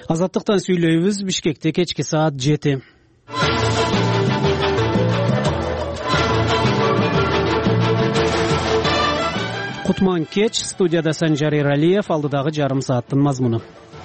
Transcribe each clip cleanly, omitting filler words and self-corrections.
Азаттыктан сүйлөйбүз. Бишкекте кечки саат 7. Кутман кеч, студияда Санжар Эралиев, алдыдагы жарым сааттын мазмуну.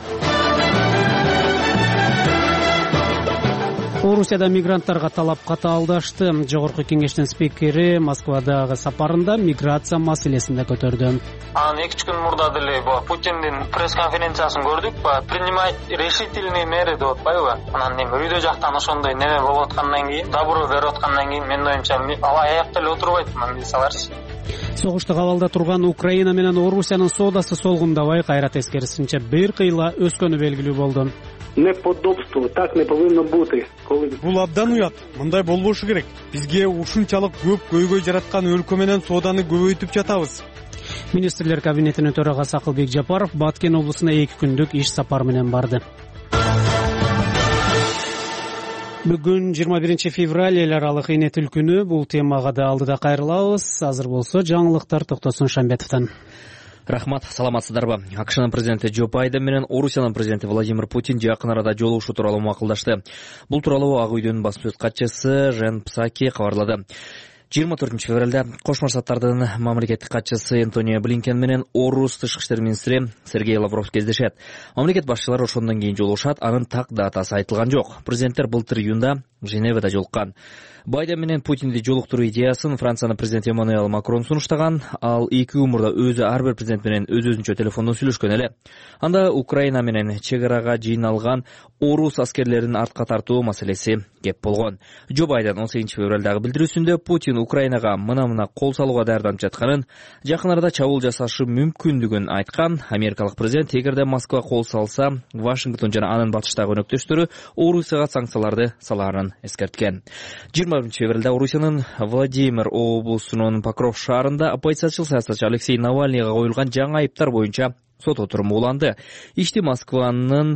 Орусияда мигранттарга талап катаалдашты. Жогорку кеңештин спикери Москвадагы сапарында миграция маселесин да көтөрдү. 2 күн мурда деле Путиндин пресс-конференциясын көрдүк. Принимать решительные меры деп атпайбы? Анан үйдө жактан ошондой неме болуп аткандан кийин, добро берип аткандан кийин мен оюмча аякта эле отурбайт милицияларчы. Согуштук абалда турган Украина менен Орусиянын соодасы солгундабай, кайра тескерисинче бир кыйла өскөнү белгилүү болду. Неподобство, так не повинно бути. Бул абдан уят. Мындай болбошу керек. Бизге ушунчалык көп көйгөй жараткан өлкө менен сооданы көбөйтүп жатабыз. Министрлер кабинетинин төрагасы Акылбек Жапаров Баткен облусуна 2 күндүк иш сапар менен барды. Бүгүн 21 февраль эл аралык эне тил күнү. Бул темага да алдыда кайрылабыз. Азыр болсо жаңылыктар Токтосун Шамбетовдон. Рахмат, саламатсыздарбы? АКШнын президенти Джо Байден менен Орусиянын президенти Владимир Путин жакын арада жолугушуу тууралуу макулдашты. Бул тууралуу Ак үйдүн басма сөз катчысы Жен Псаки кабарлады. 24 февралда Кошмо Штаттардын мамлекеттик катчысы Антонио Блинкен менен Орус тышкы иштер министри Сергей Лавров кездешет. Мамлекет башчылары ошондон кийин жолугушат, анын так датасы айтылган жок. Президенттер былтыр июнда Женевада жолуккан. Байден менен Путинди жолуктуруу идеясын Франциянын президенти Эммануэл Макрон сунуштаган. Ал 2 күн мурда өзү ар бир президент менен өз-өзүнчө телефондон сүйлөшкөн эле. Анда Украина менен чек арага жыйналган орус аскерлерин артка тартуу маселеси кеп болгон. Джо Байден 18 февралдагы билдирүүсүндө Путин Украинага мына кол салууга даярданып жатканын, жакын арада чабуул жасашы мүмкүндүгүн айткан. Америкалык президент эгерде Москва кол салса, Вашингтон жана анын батыштагы өнөктөштөрү Орусияга санкцияларды салаарын эскерткен. 20 февралда Орусиянын Владимир облусунун Покров шаарында оппозициячыл саясатчы Алексей Навальныйга коюлган жаңы айыптар боюнча сот отуруму уланды. Ишти Москванын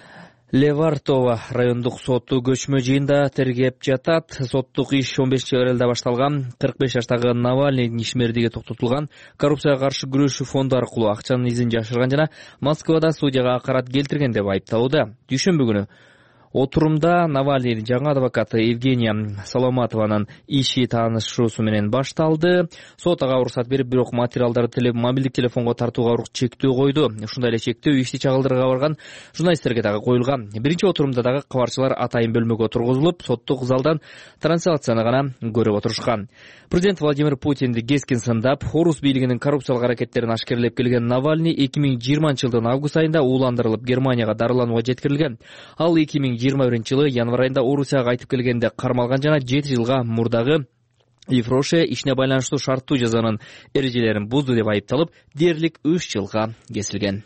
Левартово райондук соту көчмө жыйында тергеп жатат. Соттук иш 15 февралда башталган. 45 жаштагы Навальныйдын ишмердиги токтотулган. Коррупцияга каршы күрөшүү фонду аркылуу акчанын изин жашырган жана Москвада судьяга акарат келтирген деп айыпталууда. Дүйшөмбү күнү отурумда Навальныйдын жаңы адвокаты Евгения Соломатованын иши таанышуусу менен башталды. Сот ага уруксат берип, бирок материалдарды мобилдик телефонго тартууга чектөө койду. Ушундай эле чектөө ишти чагылдырууга барган журналисттерге дагы коюлган. Биринчи отурумда дагы кабарчылар атайын бөлмөгө тургузулуп, соттук залдан трансляцияны гана көрүп отурушкан. Президент Владимир Путинди кескин сындап, орус бийлигинин коррупциялык аракеттерин ашкерлеп келген Навальный 2020-жылдын август айында ууландырылып Германияга дарыланууга жеткирилген. Ал 2021-жылы январ айында Орусияга кайтып келгенде кармалган жана 7 жылга мурдагы Ефроше ишине байланыштуу шарттуу жазанын эрежелерин бузду деп айыпталып, дээрлик 3 жылга кесилген.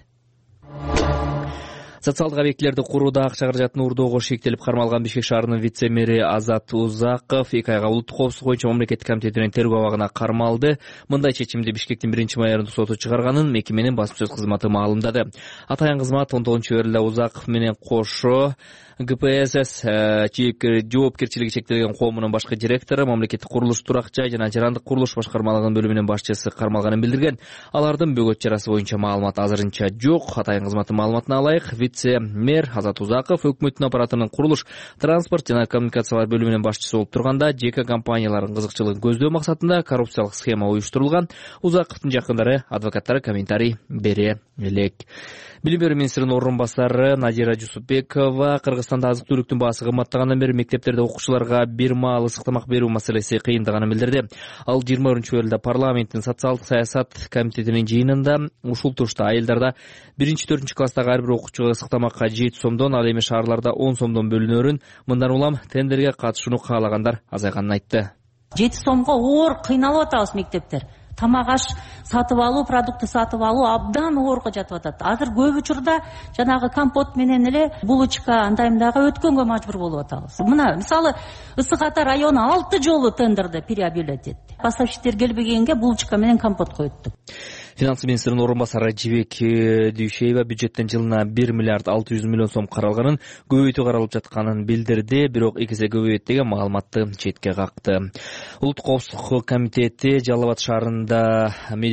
Социалдык объектилерди курууда акча каражатын уурдоого шектелип кармалган Бишкек шаарынын вице-мэри Азат Узаков 2 айга улуттук коопсуздук боюнча мамлекеттик комитетинин тергөө абагына кармалды. Мындай чечимди Бишкектин 1-майордук соту чыгарганын мекеменин басма сөз кызматы маалымдады. Атайын кызмат 19 февралда Узаков менен кошо ГПСС жоопкерчилиги чектелген коомунун башкы директору, мамлекеттик курулуш, турак жай жана жарандык курулуш башкармалыгынын бөлүмүнүн башчысы кармалганын билдирген. Алардын бөгөт чарасы боюнча маалымат азырынча жок. Атайын кызматтын маалыматына алайык, вице-мэр Азат Узаков өкмөттүн аппаратынын курулуш, транспорт жана коммуникациялар бөлүмүнүн башчысы болуп турганда, жеке компаниялардын кызыкчылыгын көздөө максатында коррупциялык схема уюштурулган. Узаковдун жакындары, адвокаттары комментарий бере элек. Билим берүү министринин орун басары Надира Жусупбекова Кыргызстанда азык-түлүктүн баасы кымбаттагандан бери мектептерде окуучуларга бир маал ысык тамак берүү маселеси кыйындыгын билдирди. Ал 20 февралда парламенттин социалдык саясат комитетинин жыйынында ушул турушта айылдарда 1-4 класстагы ар бир окуучуга ысык тамакка 7 сомдон, ал эми шаарларда 10 сомдон бөлүнөрүн, мындан улам тендерге катышууну каалагандар азайганын айтты. 7 сомго оор кыйналып атабыз мектептер. Тамак аш сатып алуу, продукты сатып алуу абдан оорго жатып атат. Азыр көп учурда жанагы компот менен эле булочка андаймдагы өткөнгө мажбур болуп атабыз. Мына мисалы Ысык Ата району 6 жолу тендерди переобъявлять этти. Поставщиктер келбегенге булочка менен компот коюпту. Финанс министринин орун басары Жибек Дүйшеева бюджеттен жылына 1 миллиард 600 миллион сом каралганын, көбөйтүү каралып жатканын билдирди, бирок 2 эсе көбөйөт деген маалыматты четке какты. Улуттук коопсуздук комитети Жалал Абад шаарында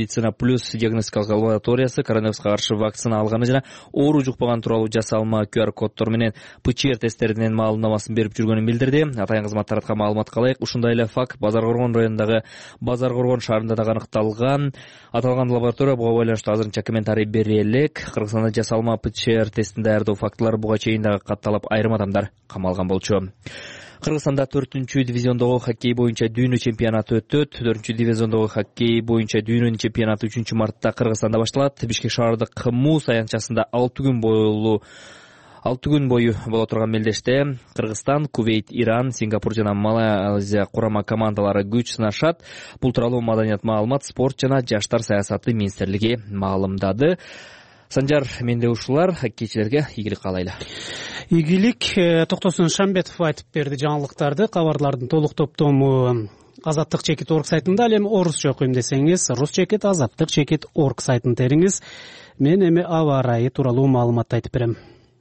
медицина плюс диагностикалык лабораториясы коронавируска каршы вакцина алганы жана оору жукпаган тууралуу жасалма QR коддор менен ПЧР тесттеринин маалымдамасын берип жүргөнүн билдирди. Атайын кызмат тараткан маалыматка ылайык, ушундай эле факт Базар Коргон районундагы Базар Коргон шаарында дагы аныкталган. Аталган лаборатория буга байланыштуу азырынча комментарий бере элек. Кыргызстанда жасалма ПЧР тестин даярдоо фактылары буга чейин дагы катталып, айрым адамдар камалган болчу. Кыргызстанда 4-дивизиондогу хоккей боюнча дүйнө чемпионаты өтөт. 4-дивизиондогу хоккей боюнча дүйнөнүн чемпионаты 3-мартта Кыргызстанда башталат. Бишкек шаардык КМУ аянтчасында 6 күн бою боло турган мелдеште Кыргызстан, Кувейт, Иран, Сингапур жана Малайзия курама командалары күч сынашат. Бул тууралуу Маданият, маалымат, спорт жана жаштар саясаты министрлиги маалымдады. Санжар, менде ушулар. Хоккейчилерге ийгилик каалайлы. Ийгилик. Токтосун Шамбетов айтып берди жаңылыктарды. Кабарлардын толук топтому Азаттык чекит орг сайтында, ал эми орусча окуйм десеңиз, рус чекит азаттык чекит орг сайтын териңиз. Мен эми аба ырайы тууралуу маалыматты айтып берем.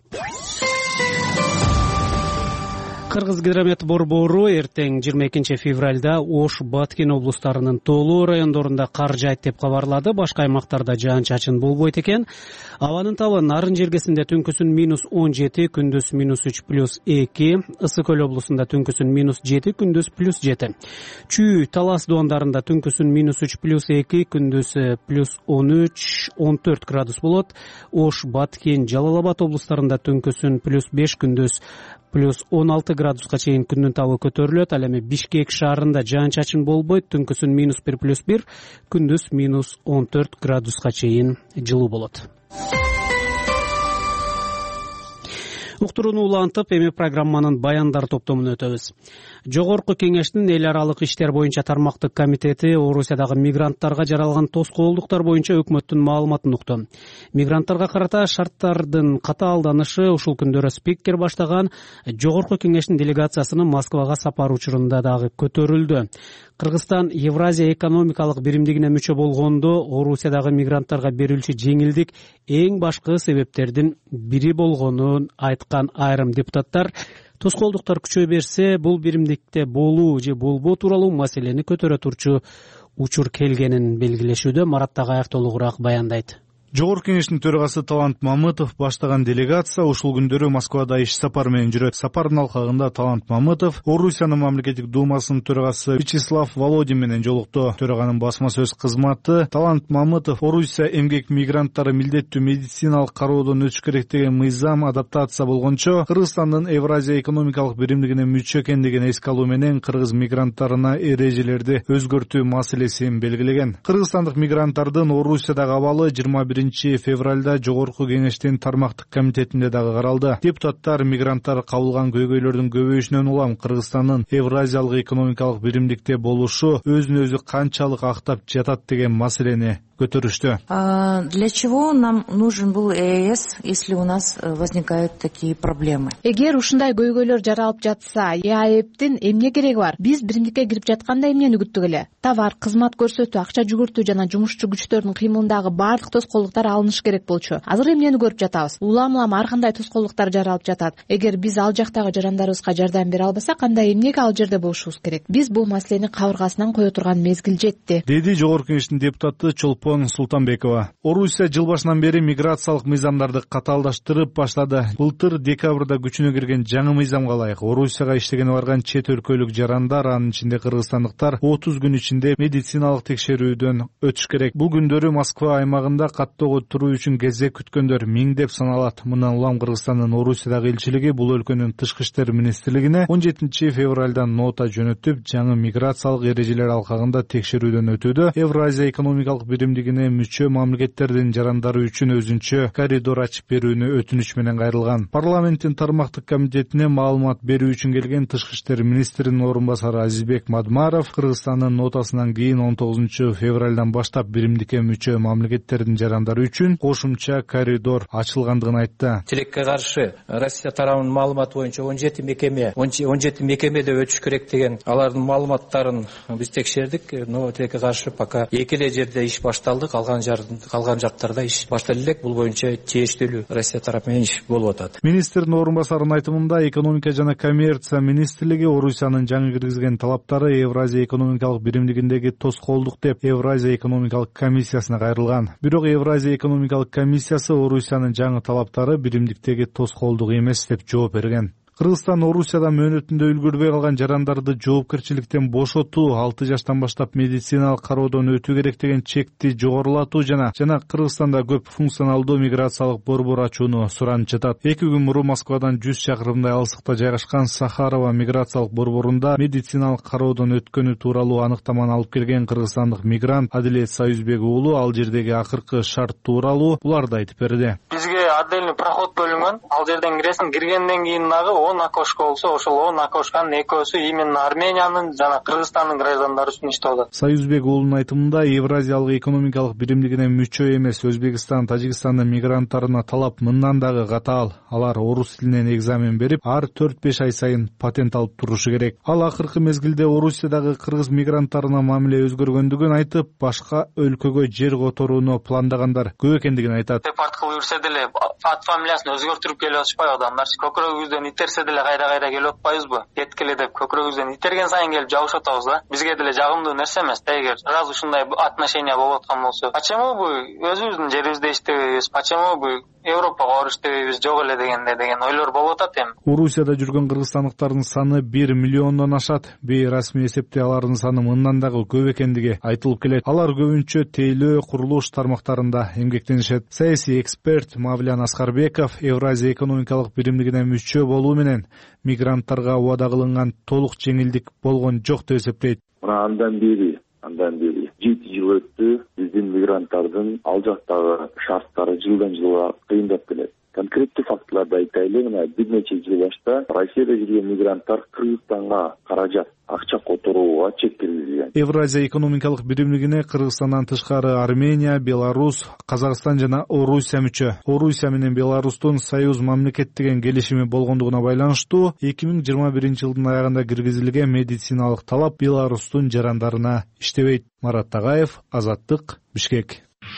Кыргызгидромет борбору эртең 22 февралда Ош, Баткен облустарынын тоолуу райондорунда кар жаайт деп кабарлады. Башка аймактарда жаан-чачын болбойт экен. Абанын табы Нарын жергесинде түнкүсүн -17, күндүз -3+2, Ысык көл облусунда түнкүсүн -7, күндүз +7. Чүй, Талас дуандарында түнкүсүн -3+2, күндүз +13, 14 градус болот. Ош, Баткен, Жалал Абад облустарында түнкүсүн +5, күндүз +16 градуска чейин күндүн табы көтөрүлөт. Ал эми Бишкек шаарында жаан-чачын болбойт, түнкүсүн -1+1, күндүз -14 градуска чейин жылуу болот. Уктурууну улантып, эми программанын баяндар топтомуна өтөбүз. Жогорку кеңештин эл аралык иштер боюнча тармактык комитети Орусиядагы мигранттарга жаралган тоскоолдуктар боюнча өкмөттүн маалыматын укту. Мигранттарга карата шарттардын катаалданышы ушул күндөрү спикер баштаган Жогорку кеңештин делегациясынын Москвага сапары учурунда дагы көтөрүлдү. Кыргызстан Евразия экономикалык биримдигине мүчө болгондо Орусиядагы мигранттарга берилчү жеңилдик эң башкы себептердин бири болгонун айткан айрым депутаттар, тоскоолдуктар күчөй берсе, бул биримдикте болуу же болбоо тууралуу маселени көтөрө турчу учур келгенин белгилешүүдө. Марат Тагаев толугураак баяндайт. Жогорку кеңештин төрагасы Талант Мамытов баштаган делегация ушул күндөрү Москвада иш сапар менен жүрөт. Сапардын алкагында Талант Мамытов Орусиянын мамлекеттик думасынын төрагасы Вячеслав Володин менен жолукту. Төраганын басма сөз кызматы Талант Мамытов Орусия эмгек мигранттары милдеттүү медициналык кароодон өтүш керек деген мыйзам адаптация болгончо Кыргызстандын Евразия экономикалык биримдигине мүчө экендигин эске алуу менен кыргыз мигранттарына эрежелерди өзгөртүү маселесин белгилеген. Кыргызстандык мигранттардын Орусиядагы абалы 21 февралда Жогорку кеңештин тармактык комитетинде дагы каралды. Депутаттар мигранттар кабылган көйгөйлөрдүн көбөйүшүнөн улам Кыргызстандын Евразиялык экономикалык биримдикте болушу өзүн өзү канчалык актап жатат деген маселени көтөрүштү. Для чего нам нужен был ЕС, если у нас возникают такие проблемы? Эгер ушундай көйгөйлөр жаралып жатса, ЕАЭПтин эмне кереги бар? Биз биримдикке кирип жатканда эмнени күттүк эле? Товар, кызмат көрсөтүү, акча жүгүртүү жана жумушчу күчтөрдүн кыймылындагы баардык тоскоолдуктар алыныш керек болчу. Азыр эмнени көрүп жатабыз? Улам ар кандай тоскоолдуктар жаралып жатат. Эгер биз ал жактагы жарандарыбызга жардам бере албасак, анда эмнеге ал жерде болушубуз керек? Биз бул маселени кабыргасынан кое турган мезгил жетти, деди Жогорку кеңештин депутаты Чолпон Султанбекова. Орусия жыл башынан бери миграциялык мыйзамдарды катаалдаштырып баштады. Былтыр декабрда күчүнө кирген жаңы мыйзамга ылайык Орусияга иштегени барган чет өлкөлүк жарандар, анын ичинде кыргызстандыктар 30 күн ичинде медициналык текшерүүдөн өтүш керек. Бул күндөрү Москва аймагында каттоого туруу үчүн кезек күткөндөр миңдеп саналат. Мындан улам Кыргызстандын Орусиядагы элчилиги бул өлкөнүн тышкы иштер министрлигине 17 февралдан нота жөнөтүп, жаңы миграциялык эрежелер алкагында текшерүүдөн өтүүдө. Евразия экономикалык биримдигине мүчө мамлекеттердин жарандары үчүн өзүнчө коридор ачып берүүнү өтүнүч менен кайрылган. Парламенттин тармактык комитетине маалымат берүү үчүн келген тышкы иштер министринин орун басары Азизбек Мадмаров Кыргызстандын нотасынан кийин 19 февралдан баштап биримдикке мүчө мамлекеттердин жарандары жашагандары үчүн кошумча коридор ачылгандыгын айтты. Тилекке каршы Россия тарабынын маалыматы боюнча 17 мекемеде өтүш керек деген алардын маалыматтарын биз текшердик, но тилекке каршы пока 2 эле жерде иш башталды, калган жактарда иш башталып элек. Бул боюнча тиештүү Россия тарапы менен иш болуп атат. Министрдин орун басарынын айтымында экономика жана коммерция министрлиги Орусиянын жаңы киргизген талаптары Евразия экономикалык биримдигиндеги тоскоолдук деп Евразия экономикалык комиссиясына кайрылган. Бирок Евразия экономикалык комиссиясы Орусиянын жаңы талаптары биримдиктеги тоскоолдук эмес деп жооп берген. Кыргызстан Орусияда мөөнөтүндө үлгүрбөй калган жарандарды жоопкерчиликтен бошотуу, 6 жаштан баштап медициналык кароодон өтүү керек деген чекти жогорулатуу жана Кыргызстанда көп функционалдуу миграциялык борбор ачууну суранып жатат. 2 күн мурун Москвадан 100 чакырымдай алыстыкта жайгашкан Сахарова миграциялык борборунда медициналык кароодон өткөнү тууралуу аныктаманы алып келген кыргызстандык мигрант Адилет Союзбек уулу ал жердеги акыркы шарт тууралуу буларды айтып берди. Бизге отдельный проход бөлүнгөн. Ал жерден киресиң, киргенден кийин дагы 10 окошко болсо, ошол 10 окошканын экөөсү именно Армениянын жана Кыргызстандын граждандары үчүн иштеп атат. Союзбек уулунун айтымында Евразиялык экономикалык биримдигине мүчө эмес Өзбекстан, Тажикстандын мигранттарына талап мындан дагы катаал. Алар орус тилинен экзамен берип, ар 4-5 ай сайын патент алып турушу керек. Ал акыркы мезгилде Орусиядагы кыргыз мигранттарына мамиле өзгөргөндүгүн айтып, башка өлкөгө жер которууну пландагандар көп экендигин айтат. Деп арткылуу жүрсө деле ат фамилиясын өзгөртүрүп келип атышпайбы адамдар? Көкүрөгүбүздөн итерсе деле кайда келип атпайбызбы? Кеткиле деп көкүрөгүбүздөн итерген сайын келип жабышып атабыз да. Бизге деле жагымдуу нерсе эмес. Эгер раз ушундай отношения болуп аткан болсо, почему бу өзүбүздүн жерибизде иштебейбиз? Почему бу Европага барып иштебейбиз жок эле деген ойлор болуп атат эми. Орусияда жүргөн кыргызстандыктардын саны 1 миллиондон ашат. Бейрасмий эсепте алардын саны мындан дагы көп экендиги айтылып келет. Алар көбүнчө тейлөө, курулуш тармактарында эмгектенишет. Саясий эксперт Мавлян Аскарбеков Евразия экономикалык биримдигине мүчө болуу менен мигранттарга убада кылынган толук жеңилдик болгон жок деп эсептейт. Андан бери 7 жыл өттү. Биздин мигранттардын ал жактагы шарттары жылдан жылга кыйындап келет. Конкреттүү фактыларды айтайлы, мына бир нече жыл башта Россияда жүргөн мигранттар Кыргызстанга каражат, акча которууга чек киргизген. Евразия экономикалык биримдигине Кыргызстандан тышкары Армения, Беларусь, Казакстан жана Орусия мүчө. Орусия менен Беларустун союз мамлекет деген келишими болгондугуна байланыштуу 2021 жылдын аягында киргизилген медициналык талап Беларустун жарандарына иштебейт. Марат Тагаев, Азаттык, Бишкек.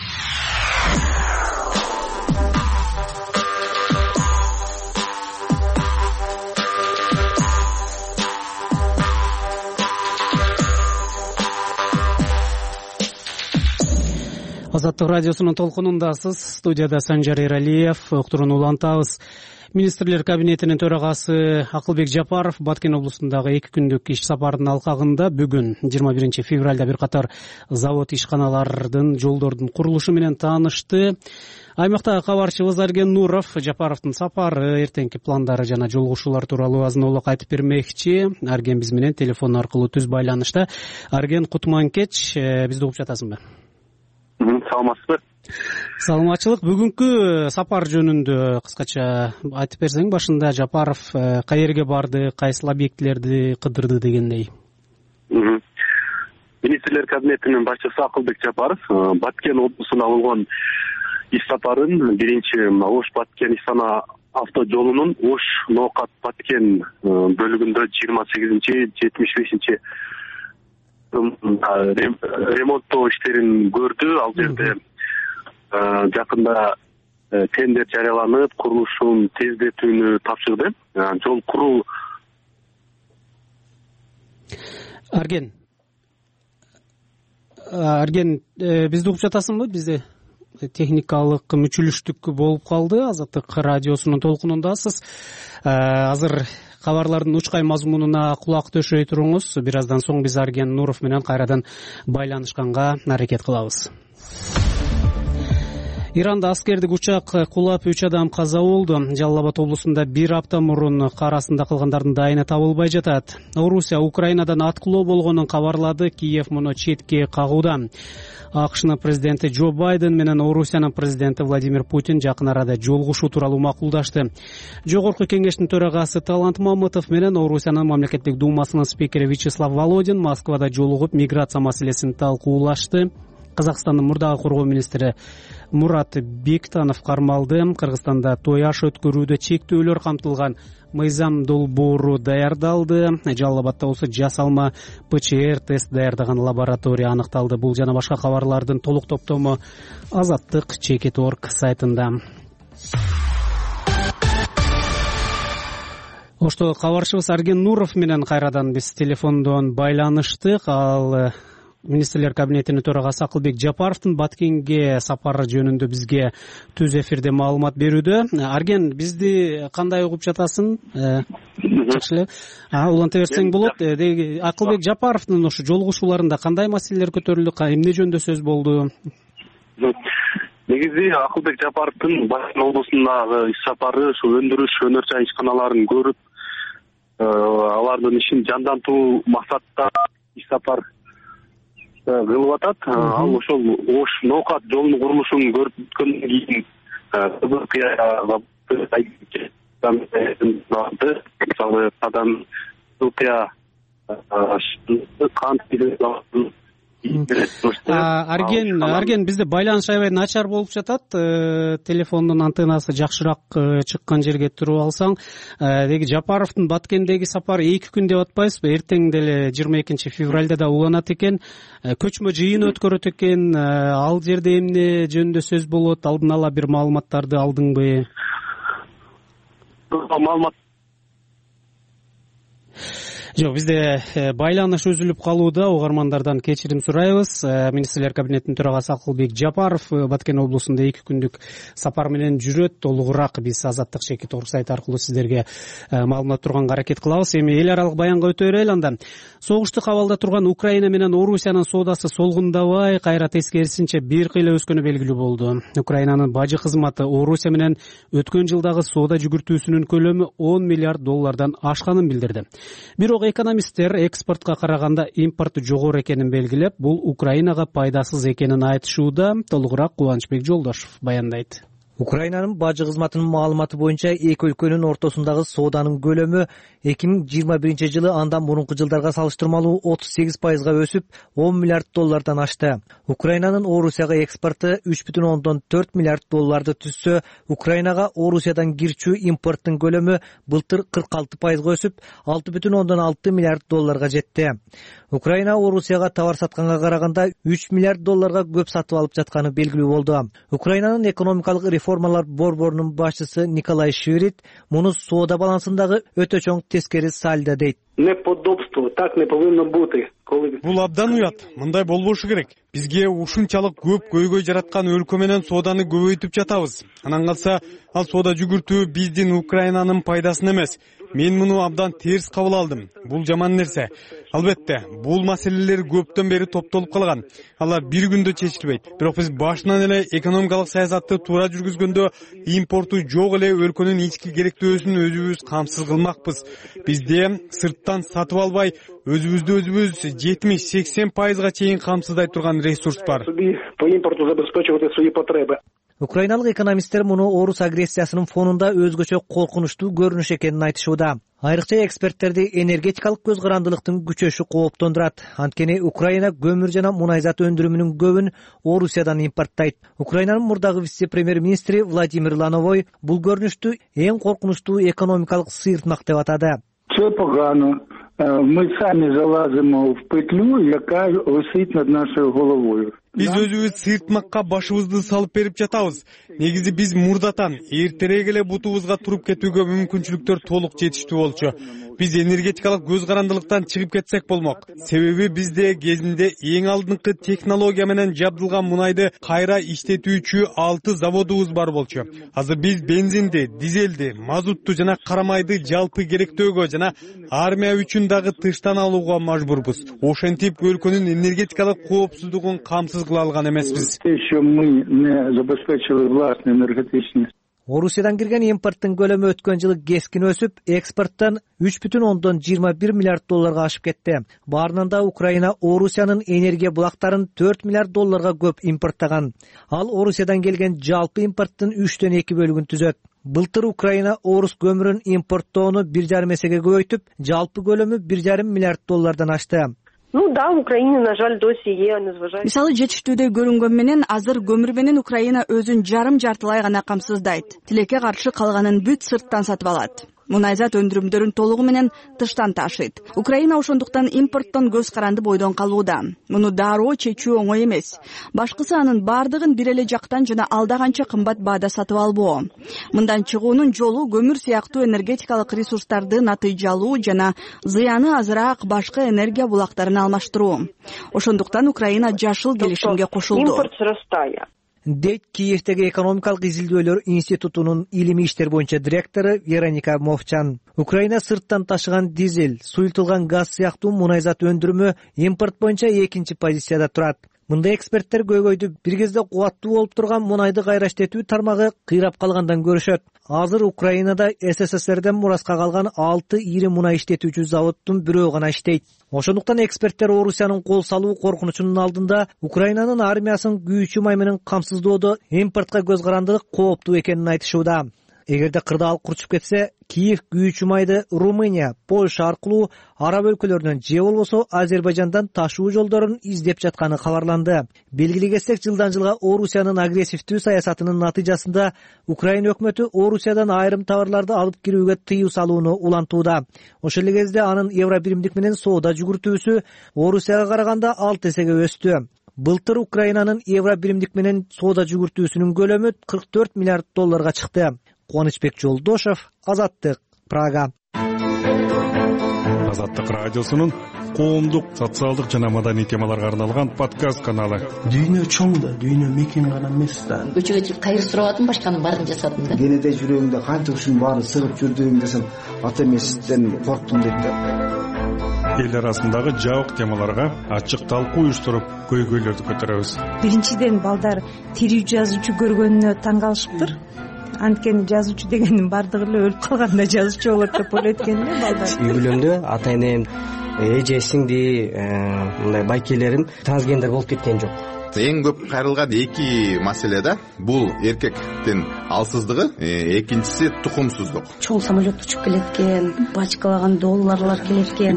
Азаттык радиосунун толкунундасыз. Студияда Санжар Эралиев. Уктурууну улантабыз. Министрлер кабинетинин төрагасы Акылбек Жапаров Баткен облусундагы 2 күндүк иш сапарынын алкагында бүгүн 21 февралда бир катар завод ишканалардын жолдордун курулушу менен таанышты. Аймактагы кабарчыбыз Арген Нуров Жапаровдун сапары, эртеңки пландары жана жолугушуулар тууралуу азын-аулак айтып бермекчи. Арген биз менен телефон аркылуу түз байланышта. Арген, кутман кеч, бизди угуп жатасыңбы? Саламатсызбы? Саламатчылык. Бүгүнкү сапар жөнүндө кыскача айтып берсең, башында Жапаров каерге барды, кайсыл объектилерди кыдырды дегендей. Министрлер кабинетинин башчысы Акылбек Жапаров Баткен облусуна болгон иш сапарын биринчи Ош-Баткен Истана автожолунун Ош-Ноокат-Баткен бөлүгүндө 28-75 ремонттоо иштерин көрдү. Ал жерде жакында тендер жарыяланып, курулушун тездетүүнү тапшырды. Жол куруу. Арген, бизди угуп жатасыңбы? Бизде техникалык мүчүлүштүк болуп калды. Азаттык радиосунун толкунундасыз. Азыр кабарлардын учкай мазмунуна кулак төшөй туруңуз. Бир аздан соң биз Арген Нуров менен кайрадан байланышканга аракет кылабыз. Иранда аскердик учак кулап 3 адам каза болду. Жалал Абад облусунда 1 апта мурун кар астында калгандардын дайыны табылбай жатат. Орусия Украинадан аткылоо болгонун кабарлады. Киев муну четке кагууда. АКШнын президенти Джо Байден менен Орусиянын президенти Владимир Путин жакын арада жолугушуу тууралуу макулдашты. Жогорку кеңештин төрагасы Талант Мамытов менен Орусиянын мамлекеттик думасынын спикери Вячеслав Володин Москвада жолугуп миграция маселесин талкуулашты. Казакстандын мурдагы коргоо министри Мурат Бектанов кармалды. Кыргызстанда той аш өткөрүүдө чектөөлөр камтылган мыйзам долбоору даярдалды. Жалал Абадда болсо жасалма ПЧР тест даярдаган лаборатория аныкталды. Бул жана башка кабарлардын толук топтому Азаттык Чекит.org сайтында. Ошто кабарчыбыз Арген Нуров менен кайрадан биз телефондон байланыштык. Ал министрлер кабинетинин төрагасы Акылбек Жапаровдун Баткенге сапары жөнүндө бизге түз эфирде маалымат берүүдө. Арген, бизди кандай угуп жатасың? Жакшы эле. Уланта берсең болот. Акылбек Жапаровдун ошо жолугушууларында кандай маселелер көтөрүлдү, эмне жөнүндө сөз болду? Негизи Акылбек Жапаровдун Баткен облусундагы иш сапары ушу өндүрүш, өнөр жай ишканаларын көрүп, алардын ишин жандантуу максатта иш сапар кылып атат. Ал ошол Ош Ноокат жолунун курулушун көрүп өткөндөн кийин мисалы Кадан Арген, бизде байланыш аябай начар болуп жатат. Телефондун антеннасы жакшыраак чыккан жерге туруп алсаң. Деги Жапаровдун Баткендеги сапары 2 күн деп атпайсызбы? Эртең деле 22 февралда да уланат экен. Көчмө жыйын өткөрөт экен. Ал жерде эмне жөнүндө сөз болот? Алдын ала бир маалыматтарды алдыңбы? Маалымат Жок, бизде байланыш үзүлүп калууда. Угармандардан кечирим сурайбыз. Министрлер кабинетинин төрагасы Акылбек Жапаров Баткен облусунда 2 күндүк сапар менен жүрөт. Толугураак биз Азаттык Чекит.org сайты аркылуу сиздерге маалымат турганга аракет кылабыз. Эми эл аралык баянга өтө берели анда. Согушту кабалда турган Украина менен Орусиянын соодасы солгундабай, кайра тескерисинче бир кыйла өскөнү белгилүү болду. Украинанын бажы кызматы Орусия менен өткөн жылдагы соода жүгүртүүсүнүн көлөмү $10 миллиард ашканын билдирди. Бирок экономисттер экспортко караганда импорт жогору экенин белгилеп, бул Украинага пайдасыз экенин айтышууда. Толугураак Кубанычбек Жолдошов баяндайт. Украинанын бажы кызматынын маалыматы боюнча эки өлкөнүн ортосундагы сооданын көлөмү 2021 жылы андан мурунку жылдарга салыштырмалуу 38% өсүп, $10 миллиард ашты. Украинанын Орусияга экспорту $3,4 миллиард түзсө, Украинага Орусиядан кирчүү импорттун көлөмү былтыр 46% өсүп, $6,6 миллиард жетти. Украина Орусияга товар сатканга караганда $3 миллиард көп сатып алып жатканы белгилүү болду. Украинанын экономикалык реформалар борборунун башчысы Николай Швирит муну соода балансындагы өтө чоң тескери сальдо дейт. Неподобство, так не повинно бути. Бул абдан уят, мындай болбошу керек. Бизге ушунчалык көп көйгөй жараткан өлкө менен сооданы көбөйтүп жатабыз. Анан калса, ал соода жүгүртүү биздин Украинанын пайдасына эмес. Мен муну абдан терс кабыл алдым. Бул жаман нерсе. Албетте, бул маселелер көптөн бери топтолуп калган. Алар бир күндө чечилбейт. Бирок биз башынан эле экономикалык саясатты туура жүргүзгөндө импорту жок эле өлкөнүн ички керектөөсүн өзүбүз камсыз кылмакпыз. Бизде сырттан сатып албай, өзүбүз 70-80%га чейин камсыздай турган ресурс бар. По импорту забезпечивать свои потребы. Украиналык экономисттер муну орус агрессиясынын фонунда өзгөчө коркунучтуу көрүнүш экенин айтышууда. Айрыкча эксперттерди энергетикалык көз карандылыктын күчөшү кооптондурат. Анткени Украина көмүр жана мунайзат өндүрүмүнүн көбүн Орусиядан импорттайт. Украинанын мурдагы вице-премьер-министри Владимир Лановой бул көрүнүштү эң коркунучтуу экономикалык сыйыртмак деп атады. Це погано. Ми самі залазимо в петлю, яка висить над нашою головою. Биз өзүбүз сыйыртмакка башыбызды салып берип жатабыз. Негизи биз мурдатан эртерээк эле бутубузга туруп кетүүгө мүмкүнчүлүктөр толук жетиштүү болчу. Биз энергетикалык көз карандылыктан чыгып кетсек болмок. Себеби бизде кезинде эң алдыңкы технология менен жабдылган мунайды кайра иштетүүчү 6 заводубуз бар болчу. Азыр биз бензинди, дизелди, мазутту жана карамайды жалпы керектөөгө жана армия үчүн дагы тыштан алууга мажбурбуз. Ошентип өлкөнүн энергетикалык коопсуздугун камсыз кыла алган эмеспиз. Орусиядан кирген импорттун көлөмү өткөн жылы кескин өсүп, экспорттон $3,21 миллиард ашып кетти. Баарынан да Украина Орусиянын энергия булактарын $4 миллиард көп импорттаган. Ал Орусиядан келген жалпы импорттун 3/2 бөлүгүн түзөт. Былтыр Украина орус көмүрүн импорттоону 1,5 эсеге көбөйтүп, жалпы көлөмү $1,5 миллиард ашты. Да, Украина, на жаль, до сие не зважаючи. Мисалы жетиштүүдөй көрүнгөн менен азыр көмүр менен Украина өзүн жарым-жартылай гана камсыздайт. Тилекке каршы калганын бүт сырттан сатып алат. Мунайзат өндүрүмдөрүн толугу менен тыштан ташыйт. Украина ошондуктан импорттон көз каранды бойдон калууда. Муну дароо чечүү оңой эмес. Башкысы анын бардыгын бир эле жактан жана алда канча кымбат баада сатып албоо. Мындан чыгуунун жолу көмүр сыяктуу энергетикалык ресурстарды натыйжалуу жана зыяны азыраак башка энергия булактарын алмаштыруу. Ошондуктан Украина жашыл келишимге кошулду. Импорт сырастая. дейт Киевдеги экономикалык изилдөөлөр институтунун илимий иштер боюнча директору Вероника Мовчан. Украина сырттан ташыган дизель, суюлтулган газ сыяктуу мунайзат өндүрүмү импорт боюнча экинчи позицияда турат. Мында эксперттер көйгөйдү бир кезде кубаттуу болуп турган мунайды кайраштетүү тармагы кыйрап калгандан көрүшөт. Азыр Украинада СССРден мураска калган 6 ири мунай иштетүүчү заводдун бирөө гана иштейт. Ошондуктан эксперттер Орусиянын кол салуу коркунучунун алдында Украинанын армиясын күйүүчү май менен камсыздоодо импортко көз карандылык кооптуу экенин айтышууда. Эгерде кырдаал курчуп кетсе, Киев күйүүчү майды Румыния, Польша аркылуу араб өлкөлөрүнөн же болбосо Азербайжандан ташуу жолдорун издеп жатканы кабарланды. Белгилей кетсек, жылдан жылга Орусиянын агрессивдүү саясатынын натыйжасында Украина өкмөтү Орусиядан айрым товарларды алып кирүүгө тыюу салууну улантууда. Ошол эле кезде анын евро биримдик менен соода жүгүртүүсү Орусияга караганда 6 эсеге өстү. Былтыр Украинанын евро биримдик менен соода жүгүртүүсүнүн көлөмү $44 миллиард чыкты. Кубанычбек Жолдошев, Азаттык, Прага. Азаттык радиосунун коомдук, социалдык жана маданий темаларга арналган подкаст каналы. Дүйнө чоң да, дүйнө мекен гана эмес да. Көчөгө чыгып кайыр сурабадым, башканын баарын жасадым да. Кенеде жүрөгүңдө канча ушунун баарын сыгып жүрдүң десем, ата эмесизден корктум дейт да. Эл арасындагы жабык темаларга ачык талкуу уюштуруп, көйгөйлөрдү көтөрөбүз. Биринчиден балдар тирүү жазуучу көргөнүнө таң калышыптыр. Анткени жазуучу дегендин бардыгы эле өлүп калганда жазуучу болот деп ойлойт экен да балдар. Үй бүлөмдө ата энем, эже сиңди, мындай байкелерим трансгендер болуп кеткен жок. Эң көп кайрылган эки маселе да, бул эркектин алсыздыгы, экинчиси тукумсуздук. Чоң самолет учуп келет экен, бачкалаган долларлар келет экен.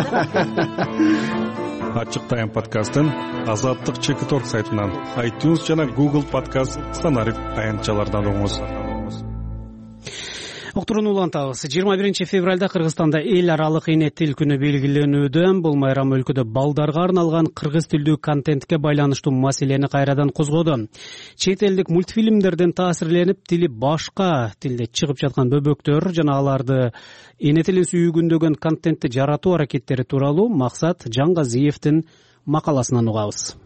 Ачык тайм подкастын Азаттык ЧК сайтынан, iTunes жана Google подкаст стандарт аянтчалардан угуңуз. Уктурууну улантабыз. 21 февралда Кыргызстанда эл аралык эне тил күнү белгиленүүдө. Бул майрам өлкөдө балдарга арналган кыргыз тилдүү контентке байланыштуу маселени кайрадан козгоду. Чет элдик мультфильмдерден таасирленип, тили башка тилде чыгып жаткан бөбөктөр жана аларды эне тилин сүйгүндөгөн контентти жаратуу аракеттери тууралуу Максат Жаңгазиевдин макаласынан угабыз.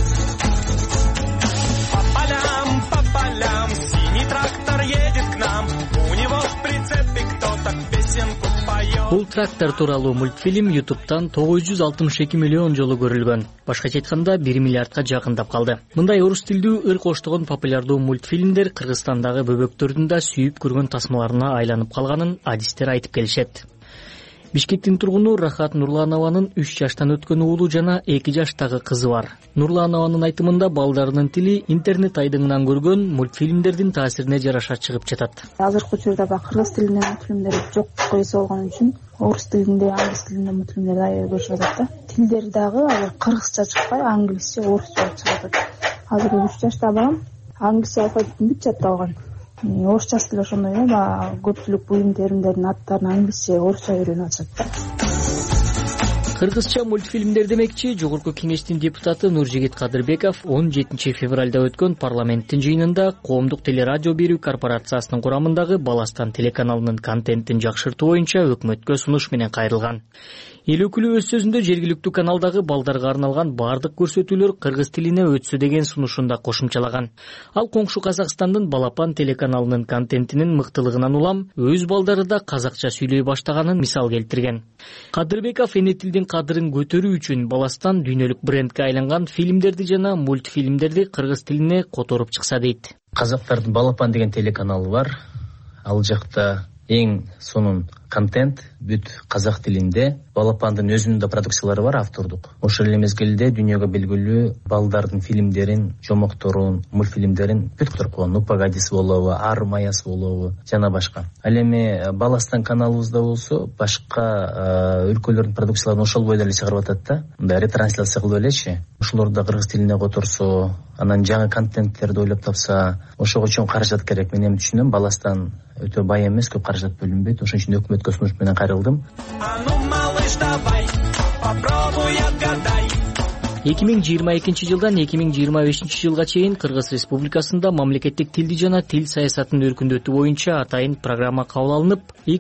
Бул трактор тууралуу мультфильм YouTube'тан 962 миллион жолу көрүлгөн. Башкача айтканда 1 миллиардка жакындап калды. Мындай орус тилдүү ыр коштогон популярдуу мультфильмдер Кыргызстандагы бөбөктөрдүн да сүйүп көргөн тасмаларына айланып калганын адистер айтып келишет. Бишкектин тургуну Рахат Нурланованын 3 жаштан өткөн уулу жана 2 жаштагы кызы бар. Нурланованын айтымында балдарынын тили интернет айдыңынан көргөн мультфильмдердин таасирине жараша чыгып жатат. Азыркы учурда кыргыз тилинде мультфильмдер жок койсо болгон үчүн орус тилинде, англис тилинде мультфильмдерди аябай көрүшүп атат да. Тилдер дагы азыр кыргызча чыкпай, англисче, орусча чыгып атат. Азыр 3 жашта балам англисче алфавитин бүт жаттап алган. Орусчасы деле ошондой да, көпчүлүк буюм теримдердин аттарын англисче, орусча үйрөнүп атышат. Кыргызча мультфильмдер демекчи Жогорку Кеңештин депутаты Нуржигит Кадырбеков 17 февралда өткөн парламенттин жыйынында Коомдук телерадио берүү корпорациясынын курамындагы Баластан телеканалынын контентин жакшыртуу боюнча өкмөткө сунуш менен кайрылган. Эл өкүлү өз сөзүндө жергиликтүү каналдагы балдарга арналган бардык көрсөтүүлөр кыргыз тилине өтсө деген сунушунда кошумчалаган. Ал коңшу Казакстандын Балапан телеканалынын контентинин мыктылыгынан улам өз балдары да казакча сүйлөй баштаганын мисал келтирген. Кадырбеков эне тилдин кадырын көтөрүү үчүн Баластан дүйнөлүк брендке айланган фильмдерди жана мультфильмдерди кыргыз тилине которуп чыкса дейт. Казактардын Балапан деген телеканалы бар. Ал жакта эң сонун контент бүт казак тилинде. Балапандын өзүнүн да продукциялары бар, автордук. Ошол эле мезгилде дүйнөгө белгилүү балдардын фильмдерин, жомокторун, мультфильмдерин бүт койгон. Ну погодис болобу, Армаяс болобу, жана башка. Ал эми Баластан каналыбызда болсо башка өлкөлөрдүн продукцияларын ошол бойдон эле чыгарып атат да. Мындай ретрансляция кылып элечи. Ошолорду да кыргыз тилине которсо, анан жаңы контенттерди ойлоп тапса, ошого чоң каражат керек. Мен эми түшүнөм, Баластан өтө бай эмес, көп каражат бөлүнбөйт. Ошон үчүн өкмөткө сунуш менен кайрылдым. 2022 жылдан 2025 жылга чейин Кыргыз Республикасында мамлекеттик тилди жана тил саясатын өркүндөтүү боюнча атайын программа кабыл алынып,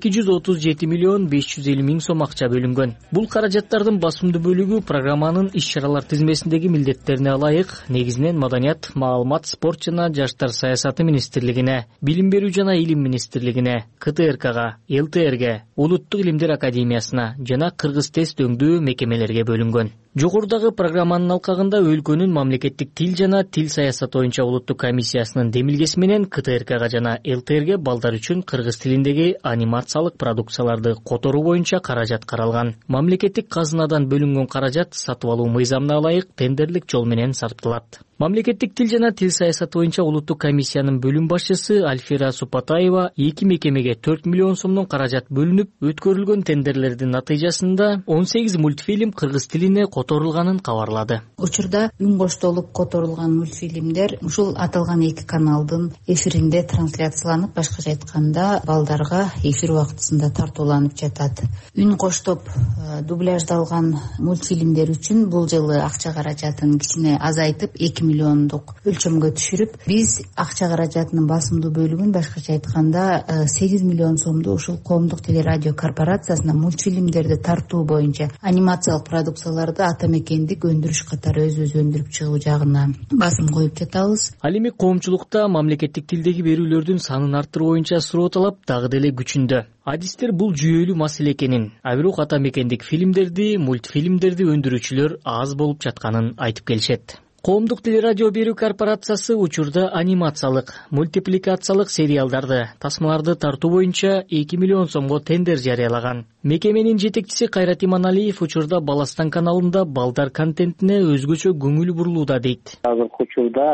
237 миллион 550 миң сом акча бөлүнгөн. Бул каражаттардын басымдуу бөлүгү программанын иш-чаралар тизмесиндеги милдеттерине ылайык негизинен Маданият, маалымат, спорт жана жаштар саясаты министрлигине, Билим берүү жана илим министрлигине, КТРКга, ЛТРге, Улуттук илимдер академиясына жана Кыргыз тест өңдүү мекемелерге бөлүнгөн. Жогорудагы программанын алкагында өлкөнүн мамлекеттик тил жана тил саясаты боюнча улуттук комиссиясынын демилгеси менен КТРКга жана ЛТРге балдар үчүн кыргыз тилиндеги анимациялык продукцияларды которуу боюнча каражат каралган. Мамлекеттик казынадан бөлүнгөн каражат сатып алуу мыйзамына ылайык тендерлик жол менен сарпталат. Мамлекеттик тил жана тил саясаты боюнча улуттук комиссиянын бөлүм башчысы Альфира Супатаева 2 мекемеге 4 миллион сомдон каражат бөлүнүп, өткөрүлгөн тендерлердин натыйжасында 18 мультфильм кыргыз тилине которулганын кабарлады. Учурда үн коштолуп которулган мультфильмдер ушул аталган 2 каналдын эфиринде трансляцияланып, башкача айтканда балдарга эфир убактысында тартууланып жатат. Үн коштоп дубляждалган мультфильмдер үчүн бул жылы акча каражатын кичине азайтып 2 миллиондук өлчөмгө түшүрүп, биз акча каражатынын басымдуу бөлүгүн, башкача айтканда 8 миллион сомду ушул коомдук телерадио корпорациясына мультфильмдерди тартуу боюнча анимациялык продукцияларды ата мекендик өндүрүш катары өзүбүз өндүрүп чыгуу жагына басым коюп жатабыз. Ал эми коомчулукта мамлекеттик тилдеги берүүлөрдүн санын арттыруу боюнча суроо талап дагы деле күчүндө. Адистер бул жүйөлүү маселе экенин, а бирок ата мекендик фильмдерди, мультфильмдерди өндүрүүчүлөр аз болуп жатканын айтып келишет. Коомдук телерадио берүү корпорациясы учурда анимациялык, мультипликациялык сериалдарды, тасмаларды тартуу боюнча 2 миллион сомго тендер жарыялаган. Мекеменин жетекчиси Кайрат Иманалиев учурда Баластан каналында балдар контентине өзгөчө көңүл бурулууда дейт. Азыркы учурда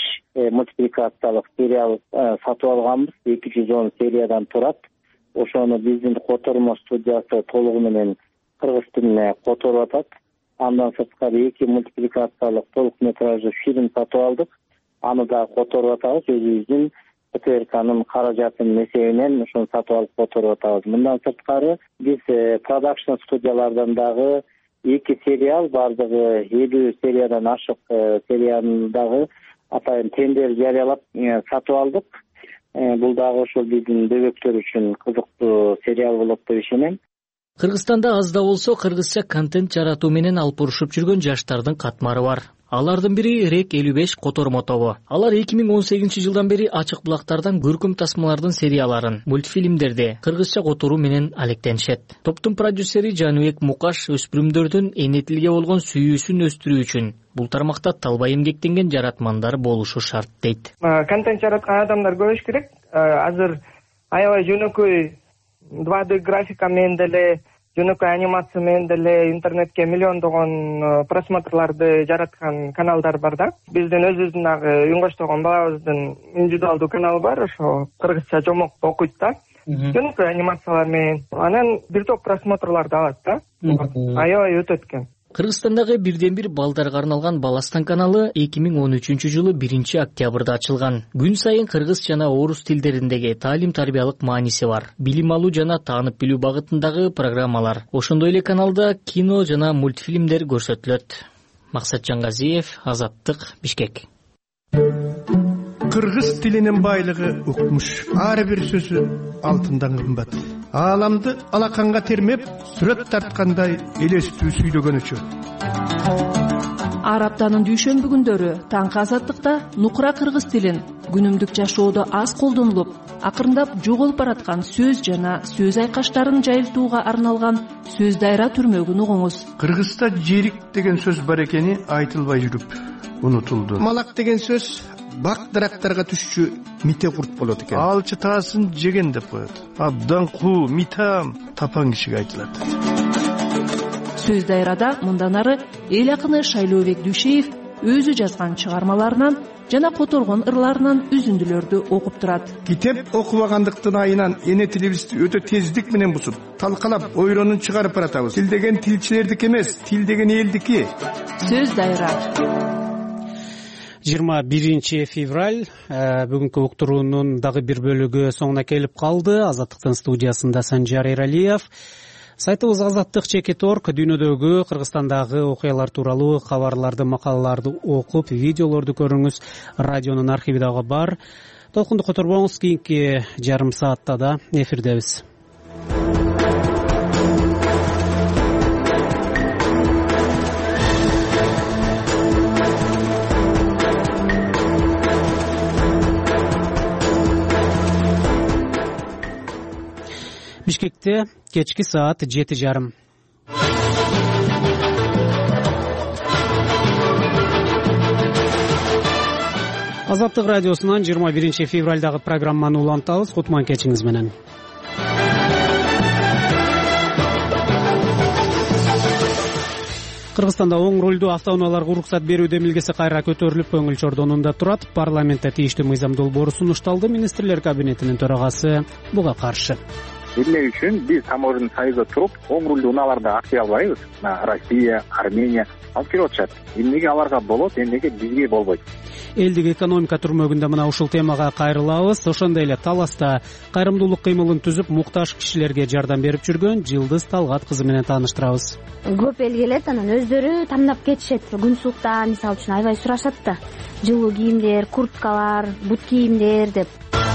5 мультипликациялык сериал сатып алганбыз, 210 сериядан турат. Ошону биздин котормо студиясы толугу менен кыргыз тилине которуп атат. Андан сырткары 2 мультипликациялык толук метраждуу фильм сатып алдык. Аны да которуп атабыз. Өзүбүздүн КТРКнын каражатынын эсебинен ошону сатып алып которуп атабыз. Мындан сырткары биз продакшн студиялардан дагы 2 сериал, бардыгы 50 сериядан ашык серияны дагы атайын тендер жарыялап сатып алдык. Бул дагы ошол биздин дөбөктөр үчүн кызыктуу сериал болот деп ишенем. Кыргызстанда аз да болсо кыргызча контент жаратуу менен алпурушуп жүргөн жаштардын катмары бар. Алардын бири Рек 55 котормо тобу. Алар 2018 жылдан бери ачык булактардан көркөм тасмалардын серияларын, мультфильмдерди кыргызча которуу менен алектенишет. Топтун продюсери Жаныбек Мукаш өспүрүмдөрдүн эне тилге болгон сүйүүсүн өстүрүү үчүн бул тармакта талбай эмгектенген жаратмандар болушу шарт дейт. Контент жараткан адамдар көбөйүш керек. Азыр аябай жөнөкөй 2D графика менен деле, жөнөкөй анимация менен деле интернетке миллиондогон просмотрларды жараткан каналдар бар да. Биздин өзүбүздүн үн коштогон балабыздын индивидуалдуу каналы бар, ошо кыргызча жомок окуйт да. Жөнөкөй анимациялар менен анан бир топ просмотрларды алат да. Аябай өтөт экен. Кыргызстандагы бирден бир балдарга арналган Баластан каналы 2013 жылы 1 октябрда ачылган. Күн сайын кыргыз жана орус тилдериндеги таалим-тарбиялык мааниси бар, билим алуу жана таанып билүү багытындагы программалар. Ошондой эле каналда кино жана мультфильмдер көрсөтүлөт. Максатжан Газиев, Азаттык, Бишкек. Кыргыз тилинин байлыгы укмуш. Ар бир сөзү алтындан кымбат. Ааламды алаканга термеп, сүрөт тарткандай элестүү сүйлөгөнүчө. Ар аптанын дүйшөмбү күндөрү таңкы Азаттыкта нукура кыргыз тилин күнүмдүк жашоодо аз колдонулуп, акырындап жоголуп бараткан сөз жана сөз айкаштарын жайылтууга арналган сөз дайра түрмөгүн угуңуз. Кыргызда жерик деген сөз бар экени айтылбай жүрүп унутулду. Малак деген сөз бак дарактарга түшчү мите курт болот экен. Алчы таасын жеген деп коет. Абдан куу, митам. тапан кишиге айтылат. Сөз дайрада мындан ары эл акыны Шайлообек Дүйшеев өзү жазган чыгармаларынан жана которгон ырларынан үзүндүлөрдү окуп турат. Китеп окубагандыктын айынан эне тилибизди өтө тездик менен бусуп, талкалап, ойронун чыгарып баратабыз. Тил деген тилчилердики эмес, тил деген элдики. Сөз дайра. 21 февраль бүгүнкү уктуруунун дагы бир бөлүгү соңуна келип калды. Азаттыктын студиясында Санжар Эралиев. Сайтыбыз Азаттык.org дүйнөдөгү, Кыргызстандагы окуялар тууралуу кабарларды, макалаларды окуп, видеолорду көрүңүз. Радионун архиви дагы бар. Толкунду которбоңуз, кийинки жарым саатта да эфирдебиз. Бишкекте кечки саат 7:30. Азаттык радиосунан 21 февралдагы программаны улантабыз. Кутман кечиңиз менен. Кыргызстанда оң рулдуу автоунааларга уруксат берүү демилгеси кайра көтөрүлүп, көңүл чордонунда турат. Парламентте тийиштүү мыйзам долбоору сунушталды. Министрлер кабинетинин төрагасы буга каршы. Эмне үчүн биз Таможенный союзда туруп, оң рулдуу унааларды актый албайбыз? Россия, Армения алып келип атышат. Эмнеге аларга болот, эмнеге бизге болбойт? Элдик экономика түрмөгүндө мына ушул темага кайрылабыз. Ошондой эле Таласта кайрымдуулук кыймылын түзүп, муктаж кишилерге жардам берип жүргөн Жылдыз Талгат кызы менен тааныштырабыз. Көп эл келет, анан өздөрү тандап кетишет. Күн суукта мисалы үчүн аябай сурашат да. Жылуу кийимдер, курткалар, бут кийимдер деп.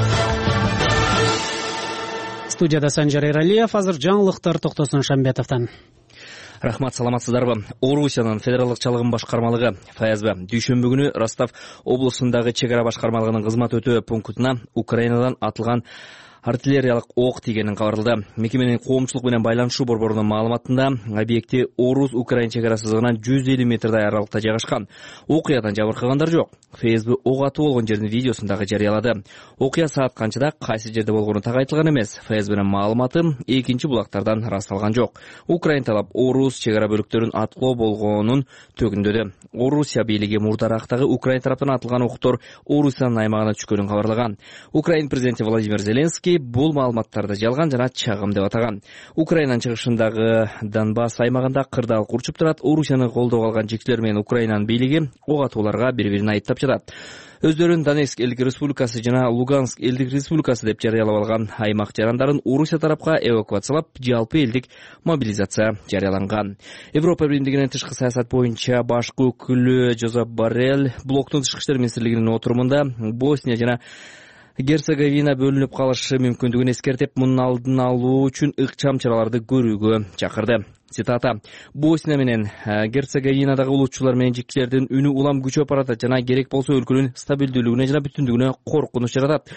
Студияда Санжар Эралиев, азыр жаңылыктар Токтосун Шамбетовдон. Рахмат, саламатсыздарбы? Орусиянын федералдык чалыгын башкармалыгы ФСБ дүйшөмбү күнү Ростов облусундагы чек ара башкармалыгынын кызмат өтөө пунктуна Украинадан атылган артиллериялык ок тигенин кабарлады. Мекеменин коомчулук менен байланышуу борборунун маалыматында объекти Орус-Украин чек ара сызыгынан 150 метрдай аралыкта жайгашкан. Окуядан жабыркагандар жок. ФСБ ок атуу болгон жердин видеосун дагы жарыялады. Окуя саат канчада, кайсы жерде болгону так айтылган эмес. ФСБнин маалыматы экинчи булактардан ырасталган жок. Украин талап Орус чек ара бөлүктөрүн аткылоо болгонун төгүндөдү. Орусия бийлиги мурдарактагы Украин тараптан атылган октор Орусиянын аймагына түшкөнүн кабарлаган. Украин президенти Владимир Зеленский бул маалыматтарды жалган жана чагым деп атаган. Украинанын чыгышындагы Донбасс аймагында кырдаалык урчуп турат. Орусияны колдоого алган жекчилер менен Украинанын бийлиги ок атууларга бири-бирин айыптап жатат. Өздөрүн Донецк элдик республикасы жана Луганск элдик республикасы деп жарыялап алган аймак жарандарын Орусия тарапка эвакуациялап, жалпы элдик мобилизация жарыяланган. Европа Биримдигинин тышкы саясат боюнча башкы өкүлү Жозеп Боррелл блоктун тышкы иштер министрлигинин отурумунда Босния жана Герцеговина бөлүнүп калышы мүмкүндүгүн эскертип, мунун алдын алуу үчүн ыкчам чараларды көрүүгө чакырды. Цитата: Босния менен Герцеговинадагы улутчулар менен жикчилердин үнү улам күчөп баратат жана керек болсо өлкөнүн стабилдүүлүгүнө жана бүтүндүгүнө коркунуч жаратат.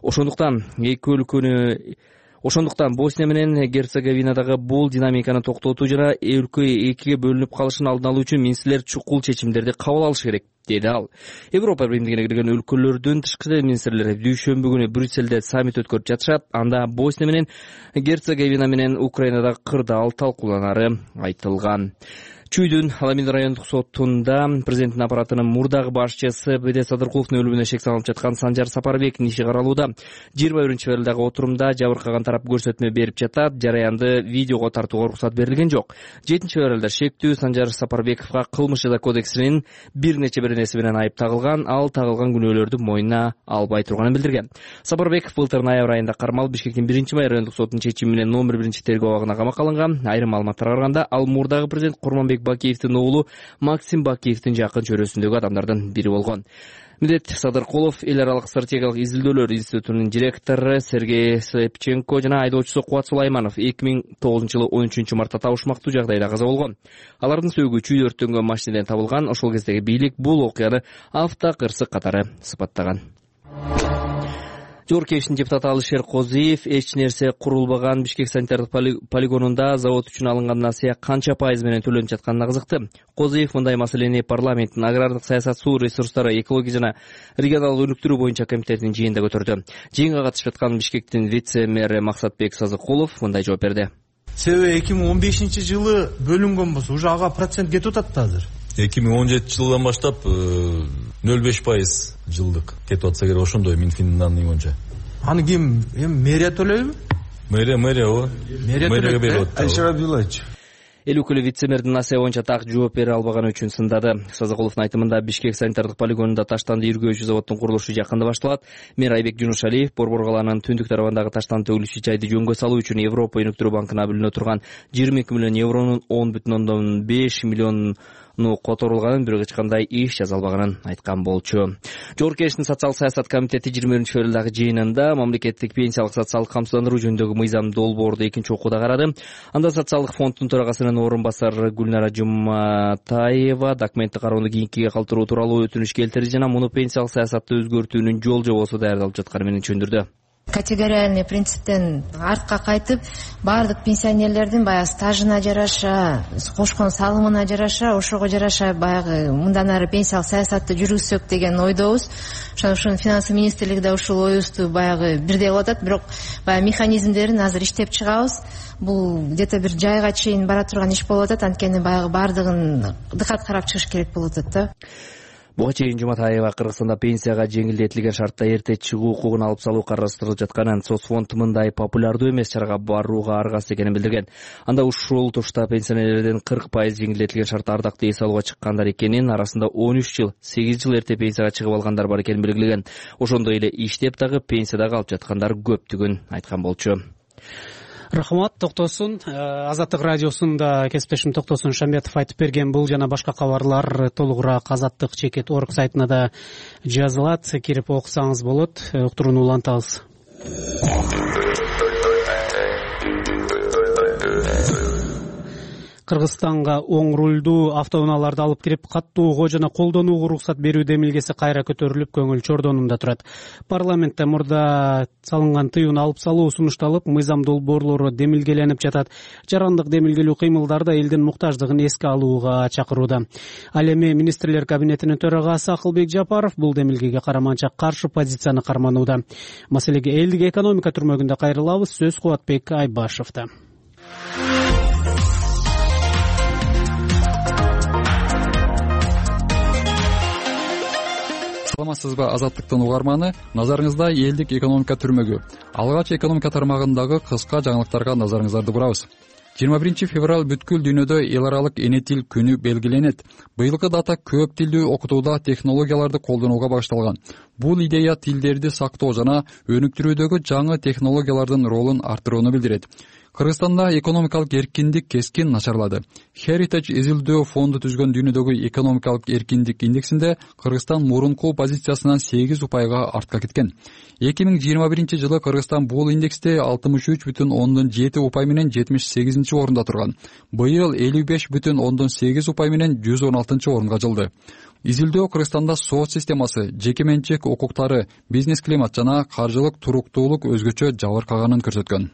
Ошондуктан Босния менен Герцеговинадагы бул динамиканы токтотуу жана өлкө экиге бөлүнүп калышын алдын алуу үчүн министрлер чукул чечимдерди кабыл алышы керек, деди ал. Европа Биримдигине кирген өлкөлөрдүн тышкы иштер министрлери дүйшөмбү күнү Брюссельде саммит өткөрүп жатышат. Анда Босния менен Герцеговина менен Украинадагы кырдаал талкууланары айтылган. Чүйдүн Аламин райондук сотунда президенттин аппаратынын мурдагы башчысы Бедет Садыркуловдун өлүмүнө шек салынып жаткан Санжар Сапарбектин иши каралууда. 21 февралдагы отурумда жабыркаган тарап көрсөтмө берип жатат. Жараянды видеого тартууга уруксат берилген жок. 7 февралда шектүү Санжар Сапарбековго кылмыш жаза кодексинин бир нече беренеси менен айып тагылган. Ал тагылган күнөөлөрдү мойнуна албай турганын билдирген. Сапарбеков былтыр ноябрь айында кармалып Бишкектин 1-май райондук сотунун чечими менен номер 1-тергөө абагына камакка алынган. Айрым маалыматтарга караганда, ал мурдагы президент Курманбек Бакиевдин оğlu Максим Бакиевдин жакын чөрөсүндөгү адамдардын бири болгон. Медет Садыркулов эл аралык стратегиялык изилдөөлөр институтунун директору Сергей Слепченко жана айдоочусу Кубат Сулайманов 2009-жылы 13-мартта табышмактуу жагдайда каза болгон. Алардын сөөгү чүй өрттөнгөн машинеден табылган. Ошол кездеги бийлик бул окуяны автокырсык катары сыпаттаган. Жогорку Кеңештин депутаты Алишер Козиев эч нерсе курулбаган Бишкек санитардык полигонунда завод үчүн алынган насыя канча пайыз менен төлөнүп жатканына кызыкты. Козиев мындай маселени парламенттин агрардык саясат, суу ресурстары, экология жана регионалдык өнүктүрүү боюнча комитетинин жыйынында көтөрдү. Жыйынга катышып жаткан Бишкектин вице-мэри Максатбек Сазыкулов мындай жооп берди. себеби 2015 бөлүнгөн болсо уже ага процент кетип атат да азыр. 2017 жылдан баштап 0,5% жылдык кетип атса керек, ошондой Минфиндин данные боюнча. Аны ким? Мэрия төлөйбү? Мэрия ооба. Мэрияга берип атат. Айшара Билач. Эл өкүлү вице-мэрдин насыя боюнча так жооп бере албаганы үчүн сындады. Сазакуловдун айтымында Бишкек санитардык полигонунда таштанды иргөөчү заводдун курулушу жакында башталат. Мэр Айбек Жунушалиев Борбор калаанын түндүк тарабындагы таштанды төгүлүшү жайды жөнгө салуу үчүн Европа өнүктүрүү банкына бөлүнө турган 22 миллион евронун 10,5 миллиону которулганын, бирок эч кандай иш жаза албаганын айткан болчу. Жогорку Кеңештин социалдык саясат комитети 21-февралдагы жыйынында мамлекеттик пенсиялык социалдык камсыздандыруу жөнүндөгү мыйзам долбоорду экинчи окууда карады. Анда социалдык фонддун төрагасынын орун басары Гүлнара Жуматаева документти кароону кийинкиге калтыруу тууралуу өтүнүш келтирди жана муну пенсиялык саясатты өзгөртүүнүн жол жобосу даярдалып жатканы менен түшүндүрдү. Категориальный принциптен артка кайтып, баардык пенсионерлердин баягы стажына жараша, кошкон салымына жараша, ошого жараша баягы мындан ары пенсиялык саясатты жүргүзсөк деген ойдобуз. Ошону финансы министрлиги да ушул оюбузду баягы бирдей кылып атат, бирок баягы механизмдерин азыр иштеп чыгабыз. Бул где-то бир жайга чейин бара турган иш болуп атат, анткени баягы баардыгын дыкат карап чыгыш керек болуп атат да. Буга чейин Жуматаева Кыргызстанда пенсияга жеңилдетилген шартта эрте чыгуу укугун алып салуу карастырылып жатканын, соцфонд мындай популярдуу эмес чарага барууга аргасыз экенин билдирген. Анда ушул тушта пенсионерлердин 40% жеңилдетилген шартта ардакты эс алууга чыккандар экенин, арасында 13 жыл, 8 жыл эрте пенсияга чыгып алгандар бар экенин белгилеген. Ошондой эле иштеп дагы пенсияда калып жаткандар көптүгүн айткан болчу. Рахмат, токтосун. Азаттык радиосунда кесиптешим Токтосун Шамбетов айтып берген бул жана башка кабарлар толугураак azаттык.org сайтына да жазылат. Кирип окусаңыз болот. Уктурууну улантабыз. Кыргызстанга оң рулдуу автоунааларды алып кирип каттоого жана колдонууга уруксат берүү демилгеси кайра көтөрүлүп көңүл чордонунда турат. Парламентте мурда салынган тыюуну алып салуу сунушталып, мыйзам долбоорлору демилгеленип жатат. Жарандык демилгелүү кыймылдар да элдин муктаждыгын эске алууга чакырууда. Ал эми министрлер кабинетинин төрагасы Акылбек Жапаров бул демилгеге караманча каршы позицияны карманууда. Маселеге элдик экономика түрмөгүндө кайрылабыз. Сөз Кубатбек Айбашевда. Саламатсызбы, Азаттыктын угарманы? Назарыңызда элдик экономика түрмөгү. Алгач экономика тармагындагы кыска жаңылыктарга назарыңыздарды бурабыз. 21 февраль бүткүл дүйнөдө эл аралык эне тил күнү белгиленет. Быйылкы дата көп тилдүү окутууда технологияларды колдонууга багышталган. Бул идея тилдерди сактоо жана өнүктүрүүдөгү жаңы технологиялардын ролун арттырууну билдирет. Кыргызстанда экономикалык эркиндик кескин начарлады. Heritage изилдөө фонду түзгөн дүйнөдөгү экономикалык эркиндик индексинде Кыргызстан мурунку позициясынан 8 упайга артка кеткен. 2021 жылы Кыргызстан бул индексте 63,7 упай менен 78 орунда турган. Быйыл 55,8 упай менен 116 орунга жылды. Изилдөө Кыргызстанда соц системасы, жеке менчик укуктары, бизнес климат жана каржылык туруктуулук өзгөчө жабыркаганын көрсөткөн.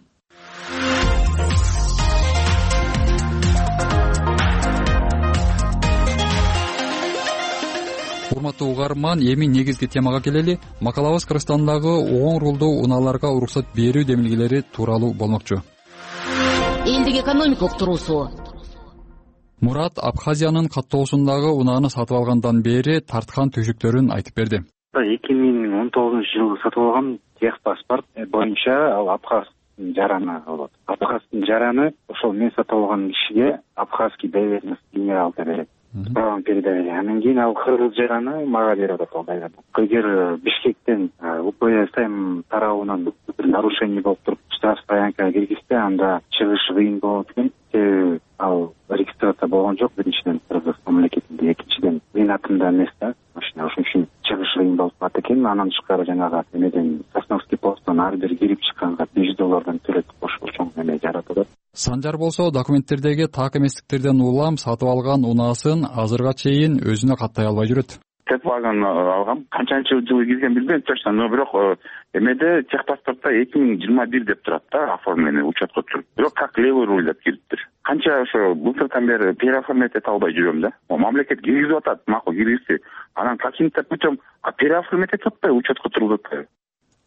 Урматтуу угарман, эми негизги темага келели. Макалабыз Кыргызстандагы оң рулдуу унааларга уруксат берүү демилгелери тууралуу болмокчу. Элдик экономика уктуруусу. Мурат Абхазиянын каттоосундагы унааны сатып алгандан бери тарткан түйшүктөрүн айтып берди. 2019 жылы сатып алган техпаспорт боюнча ал абхазский жараны болот. Абхазский жараны ошол мен сатып алган кишиге абхазский доверенность генерал берет. Правом передавания. Анан кийин ал кыргыз жараны мага берип атат алдайда. Эгер Бишкектен УП сайм тарабынан нарушение болуп туруп штраф стоянкага киргизсе, анда чыгыш кыйын болот экен. Ал регистрация болгон жок, биринчиден Кыргыз мамлекетинде, экинчиден менин атымда эмес да. Ошон үчүн чыгыш кыйын болуп калат экен. Анан тышкары жанагы эмеден Сосновский посттон ар бир кирип чыкканга $5 төлөтүп ошол эме жаратылат. Санжар болсо документтердеги так эместиктерден улам сатып алган унаасын азырга чейин өзүнө каттай албай жүрөт. Техпаспортун алгам, канчанчы жылы кирген билбейм точно, но бирок эмеде техпаспортто 2021 деп турат да, оформленный учетко туруп. Бирок как левый руль деп кириптир. Канча ошо былтыртан бери переоформлять эте албай жүрөм да. Мамлекет киргизип атат, макул киргизди. Анан каким-то путем переоформлять этип атпайбы, учетко турулуп атпайбы.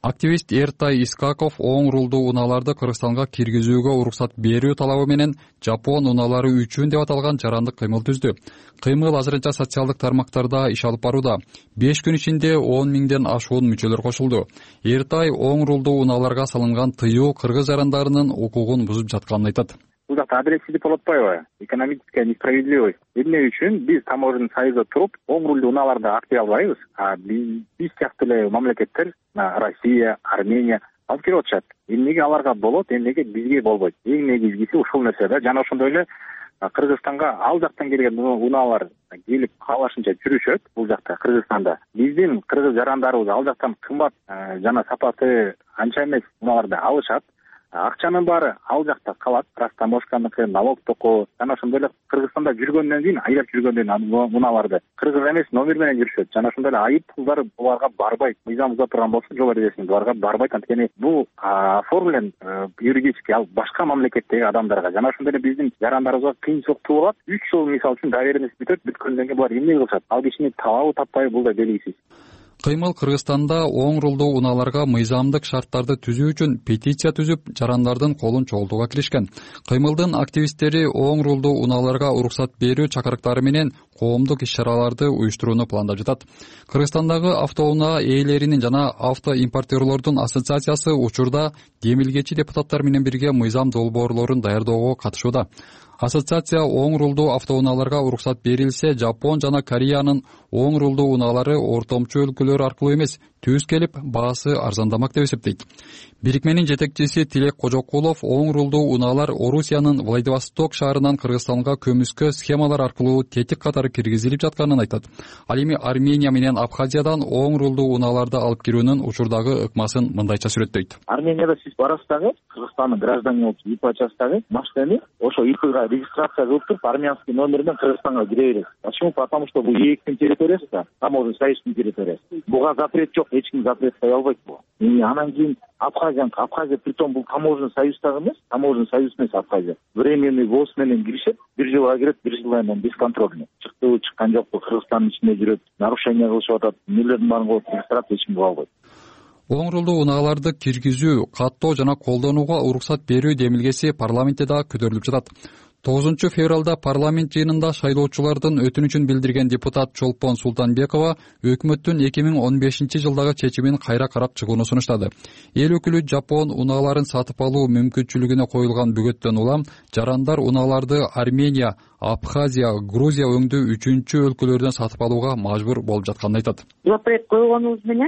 Активист Эртай Искаков оң рулдуу унааларды Кыргызстанга киргизүүгө уруксат берүү талабы менен Жапон унаалары үчүн деп аталган жарандык кыймыл түздү. Кыймыл азырынча социалдык тармактарда иш алып барууда. 5 күн ичинде 10 миңден ашуун мүчөлөр кошулду. Эртай оң рулдуу унааларга салынган тыюу кыргыз жарандарынын укугун бузуп жатканын айтат. Бул жакта адилетсиздик болуп атпайбы? Экономическая несправедливость. Эмне үчүн биз таможенный союзда туруп, оң рулдуу унааларды актый албайбыз, а биз сыяктуу эле мамлекеттер, Россия, Армения алып келип атышат. Эмнеге аларга болот, эмнеге бизге болбойт? Эң негизгиси ушул нерсе да. Жана ошондой эле Кыргызстанга ал жактан келген унаалар келип каалашынча жүрүшөт бул жакта Кыргызстанда. Биздин кыргыз жарандарыбыз ал жактан кымбат жана сапаты анча эмес унааларды алышат. Акчанын баары ал жакта калат, Ростаможканыкы, налог токоо, жана ошондой эле Кыргызстанда жүргөндөн кийин, айдап жүргөндөн кийин унааларды кыргыз эмес номер менен жүрүшөт. Жана ошондой эле айып пулдар буларга барбайт. Мыйзам буза турган болсо, жол эрежесин буларга барбайт. Анткени бул оформлен юридически ал башка мамлекеттеги адамдарга. Жана ошондой эле биздин жарандарыбызга кыйынчылык туулат. 3 жыл мисалы үчүн доверенность бүтөт, бүткөндөн кийин булар эмне кылышат? Ал кишини табабы таппайбы, бул да белгисиз. Кыймыл Кыргызстанда оң рулдуу унааларга мыйзамдык шарттарды түзүү үчүн петиция түзүп, жарандардын колун чогултууга киришкен. Кыймылдын активисттери оң рулдуу унааларга уруксат берүү чакырыктары менен коомдук иш-чараларды уюштурууну пландап жатат. Кыргызстандагы автоунаа ээлеринин жана автоимпортерлордун ассоциациясы учурда демилгечи депутаттар менен бирге мыйзам долбоорлорун даярдоого катышууда. Ассоциация оң рулдуу автоунааларга уруксат берилсе, Жапон жана Кореянын оң рулдуу унаалары ортомчу өлкөлөр аркылуу эмес, түз келип, баасы арзандамак деп эсептейт. Бирикменин жетекчиси Тилек Кожокулов оң рулдуу унаалар Орусиянын Владивосток шаарынан Кыргызстанга көмүскө схемалар аркылуу тетик катары киргизилип жатканын айтат. Ал эми Армения менен Абхазиядан оң рулдуу унааларды алып кирүүнүн учурдагы ыкмасын мындайча сүрөттөйт. Арменияда сиз барасыз дагы, Кыргызстандын граждане болуп ИП ачасыз, машинаны ошо ИПга регистрация кылып туруп, армянский номер менен Кыргызстанга кире бересиз. Почему? Потому что бул ээктин территориясы да, таможенный союздун территориясы. Буга запрет жок, эч ким запрет кое албайт бул. Анан кийин Абхазия притом бул таможенный союз дагы эмес, таможенный союз эмес Абхазия. Временный ВОЗ менен киришет, 1 жылга кирет, 1 жылдан кийин бесконтрольный. Чыктыбы, чыккан жокпу, Кыргызстандын ичинде жүрөт, нарушение кылышып атат, эмнелердин баарын кылып регистрация эч ким кыла албайт. Оң рулдуу унааларды киргизүү, каттоо жана колдонууга уруксат берүү демилгеси парламентте да көтөрүлүп жатат. 9 февралда парламент жыйынында шайлоочулардын өтүнүчүн билдирген депутат Чолпон Султанбекова өкмөттүн 2015 жылдагы чечимин кайра карап чыгууну сунуштады. Эл өкүлү Жапон унааларын сатып алуу мүмкүнчүлүгүнө коюлган бөгөттөн улам жарандар унааларды Армения, Абхазия, Грузия өңдүү 3-чү өлкөлөрдөн сатып алууга мажбур болуп жатканын айтат. Запрет койгонубуз менен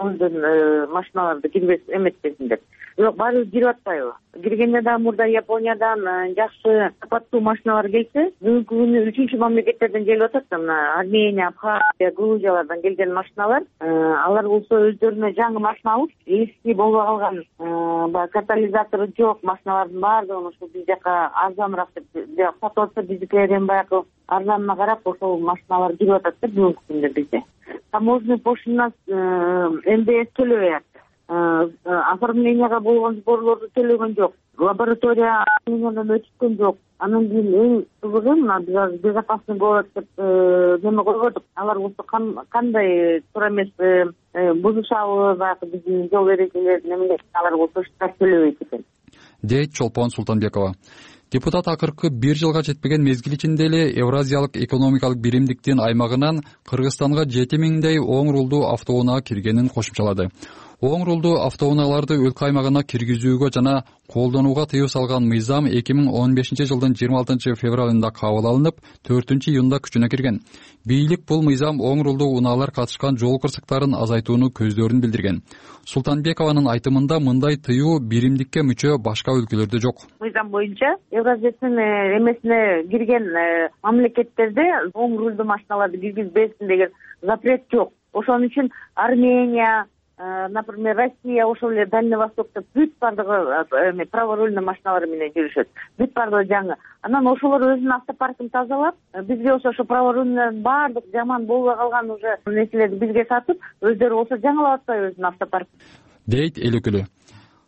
оңдон машиналарды кирбес эметпесин деп. Бирок баары кирип атпайбы? Киргенде да мурда Япониядан жакшы сапаттуу машиналар келсе, бүгүнкү күнү 3-чү мамлекеттерден келип атат да, мына Армения, Абхазия, Грузиялардан келген машиналар, алар болсо өздөрүнө жаңы машина алып, эски болуп калган, баягы катализатору жок машиналардын баардыгын ошо биз жака арзаныраак деп сатып атса, биздикилерден баягы арзанына карап ошол машиналар кирип атат да бүгүнкү күндө бизде. Таможенный пошлина НДС төлөбөйт. Оформленияга болгон сборлорду төлөгөн жок. Лаборатория өткөн жок. Анан кийин эң кызыгы мына биз безопасный город деп неме койгондук. Алар болсо кандай туура эмес бузушабы, баягы биздин жол эрежелерин эмне, алар болсо штраф төлөбөйт экен, дейт Чолпон Султанбекова. Депутат акыркы 1 жылга жетпеген мезгил ичинде эле Евразиялык экономикалык биримдиктин аймагынан Кыргызстанга 7000дей оң рулдуу автоунаа киргенин кошумчалады. Оң рулдуу автоунааларды өлкө аймагына киргизүүгө жана колдонууга тыюу салган мыйзам 2015 жылдын 26 февралында кабыл алынып, 4-июнда күчүнө кирген. Бийлик бул мыйзам оң рулдуу унаалар катышкан жол кырсыктарын азайтууну көздөрүн билдирген. Султанбекованын айтымында мындай тыюу биримдикке мүчө башка өлкөлөрдө жок. Мыйзам боюнча Евразиянын эмесине кирген мамлекеттерде оң рулдуу машиналарды киргизбесин деген запрет жок. Ошон үчүн Армения, например, Россия, ошол эле Дальний Востокто бүт бардыгы праворульный машиналар менен жүрүшөт. Бүт бардыгы жаңы. Анан ошолор өзүнүн автопаркын тазалап, бизге ошо праворульный бардык жаман болбой калган уже нерселерди бизге сатып, өздөрү болсо жаңылап атпайбы өзүнүн автопаркын, дейт эл өкүлү.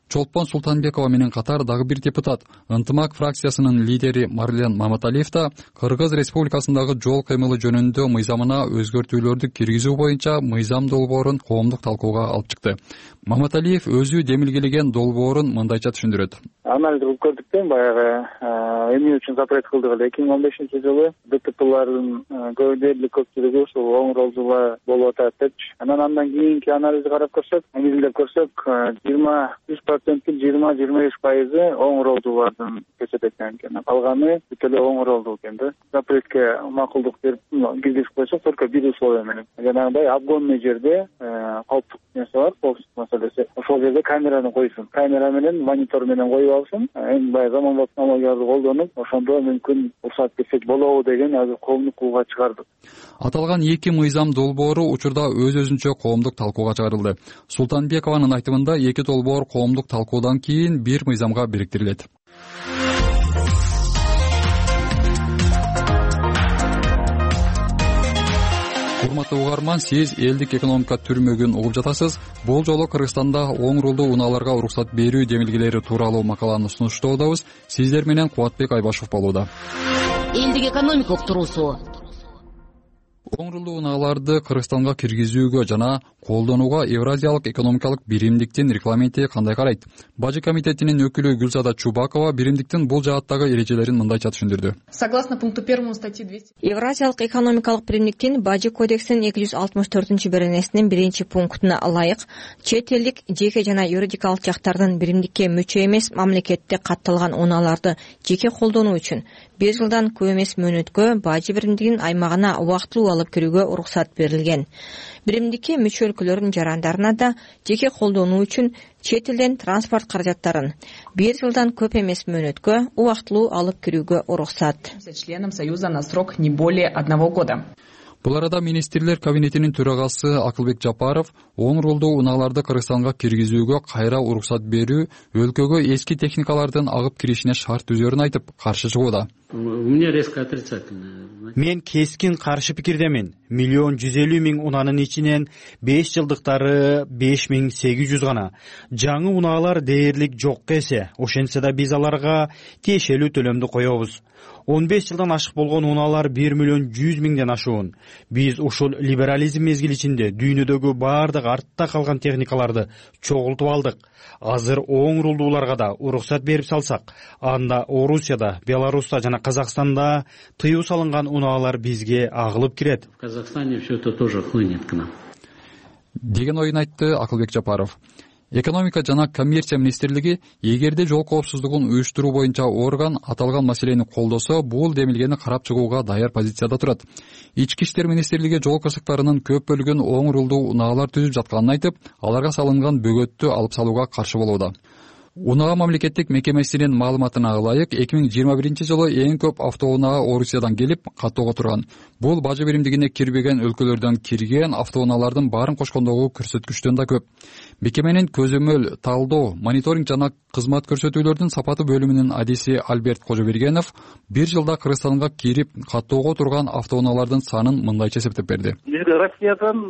Чолпон Султанбекова менен катар дагы бир депутат, Ынтымак фракциясынын лидери Марлен Маматалиев да Кыргыз Республикасындагы жол кыймылы жөнүндө мыйзамына өзгөртүүлөрдү киргизүү боюнча мыйзам долбоорун коомдук талкууга алып чыкты. Маматалиев өзү демилгелеген долбоорун мындайча түшүндүрөт. Анализ кылып көрдүктөн баягы эмне үчүн запрет кылдык эле 2015-жылы ДТПлардын дээрлик көпчүлүгү ушул оң ролдуулар болуп атат депчи. Андан кийинки анализди карап көрсөк, негизинде көрсөк 20-30%, 20-25% оң ролдуулардын көчөтөт экен. Калганы бүт эле оң ролдуу экен да. Запретке макулдук берип киргизип койсок, только бир условие менен. Жанагындай обгонный жерде кооптук нерсе бар, коопсуздук маселеси. Ошол жерде камераны койсун. Камера менен, монитор менен коюп алсын. Эң баягы заманбап технологияларды колдонуп, ошондо мүмкүн уруксат берсек болобу деген азыр коомдук кууга чыгардык. Аталган эки мыйзам долбоору учурда өз-өзүнчө коомдук талкууга чыгарылды. Султанбекованын айтымында эки долбоор коомдук талкуудан кийин бир мыйзамга бириктирилет. Урматтуу угарман, сиз элдик экономика түрмөгүн угуп жатасыз. Бул жолу Кыргызстанда оң рулдуу унааларга уруксат берүү демилгелери тууралуу макаланы сунуштоодобуз. Сиздер менен Кубатбек Айбашев болууда. Элдик экономика уктуруусу. Оң рулдуу унааларды Кыргызстанга киргизүүгө жана колдонууга Евразиялык экономикалык биримдиктин регламенти кандай карайт? Бажы комитетинин өкүлү Гүлзада Чубакова биримдиктин бул жааттагы эрежелерин мындайча түшүндүрдү. Согласно пункту 1 статьи 200. Евразиялык экономикалык биримдиктин Бажы кодексинин 264-беренесинин 1-пунктуна ылайык чет элдик жеке жана юридикалык жактардын биримдикке мүчө эмес мамлекетте катталган унааларды жеке колдонуу үчүн 1 жылдан көп эмес мөөнөткө Бажы биримдигинин аймагына убактылуу алып кирүүгө уруксат берилген. Биримдикке мүчө өлкөлөрдүн жарандарына да жеке колдонуу үчүн чет элден транспорт каражаттарын 1 жылдан көп эмес мөөнөткө убактылуу алып кирүүгө уруксат. Членам Союза на срок не более 1 года. Бул арада министрлер кабинетинин төрагасы Акылбек Жапаров оң рулдуу унааларды Кыргызстанга киргизүүгө кайра уруксат берүү өлкөгө эски техникалардын агып киришине шарт түзөрүн айтып, каршы чыгууда. У меня резко отрицательное. Мен кескин каршы пикирдемин. 1,150,000 унаанын ичинен 5 жылдыктары 5800 гана. Жаңы унаалар дээрлик жокко эсе. Ошентсе да биз аларга тиешелүү төлөмдү коебуз. 15 жылдан ашык болгон унаалар 1,100,000 ашуун. Биз ушул либерализм мезгили ичинде дүйнөдөгү бардык артта калган техникаларды чогултуп алдык. Азыр оң рулдууларга да уруксат берип салсак, анда Орусияда, Беларуста жана Казакстанда тыюу салынган унаалар бизге агылып кирет. В Казахстане все это тоже хлынет к нам. Деген оюн айтты Акылбек Жапаров. Экономика жана коммерция министрлиги эгерде жол коопсуздугун уюштуруу боюнча орган аталган маселени колдосо, бул демилгени карап чыгууга даяр позицияда турат. Ички иштер министрлиги жол кырсыктарынын көп бөлүгүн оң рулдуу унаалар түзүп жатканын айтып, аларга салынган бөгөттү алып салууга каршы болууда. Унаа мамлекеттик мекемесинин маалыматына ылайык 2021-жылы эң көп автоунаа Орусиядан келип каттоого турган. Бул Бажы биримдигине кирбеген өлкөлөрдөн кирген автоунаалардын баарын кошкондогу көрсөткүчтөн да көп. Мекеменин көзөмөл, талдоо, мониторинг жана кызмат көрсөтүүлөрдүн сапаты бөлүмүнүн адиси Альберт Кожобергенов 1 жылда Кыргызстанга кирип каттоого турган автоунаалардын санын мындайча эсептеп берди. Бизге Россиядан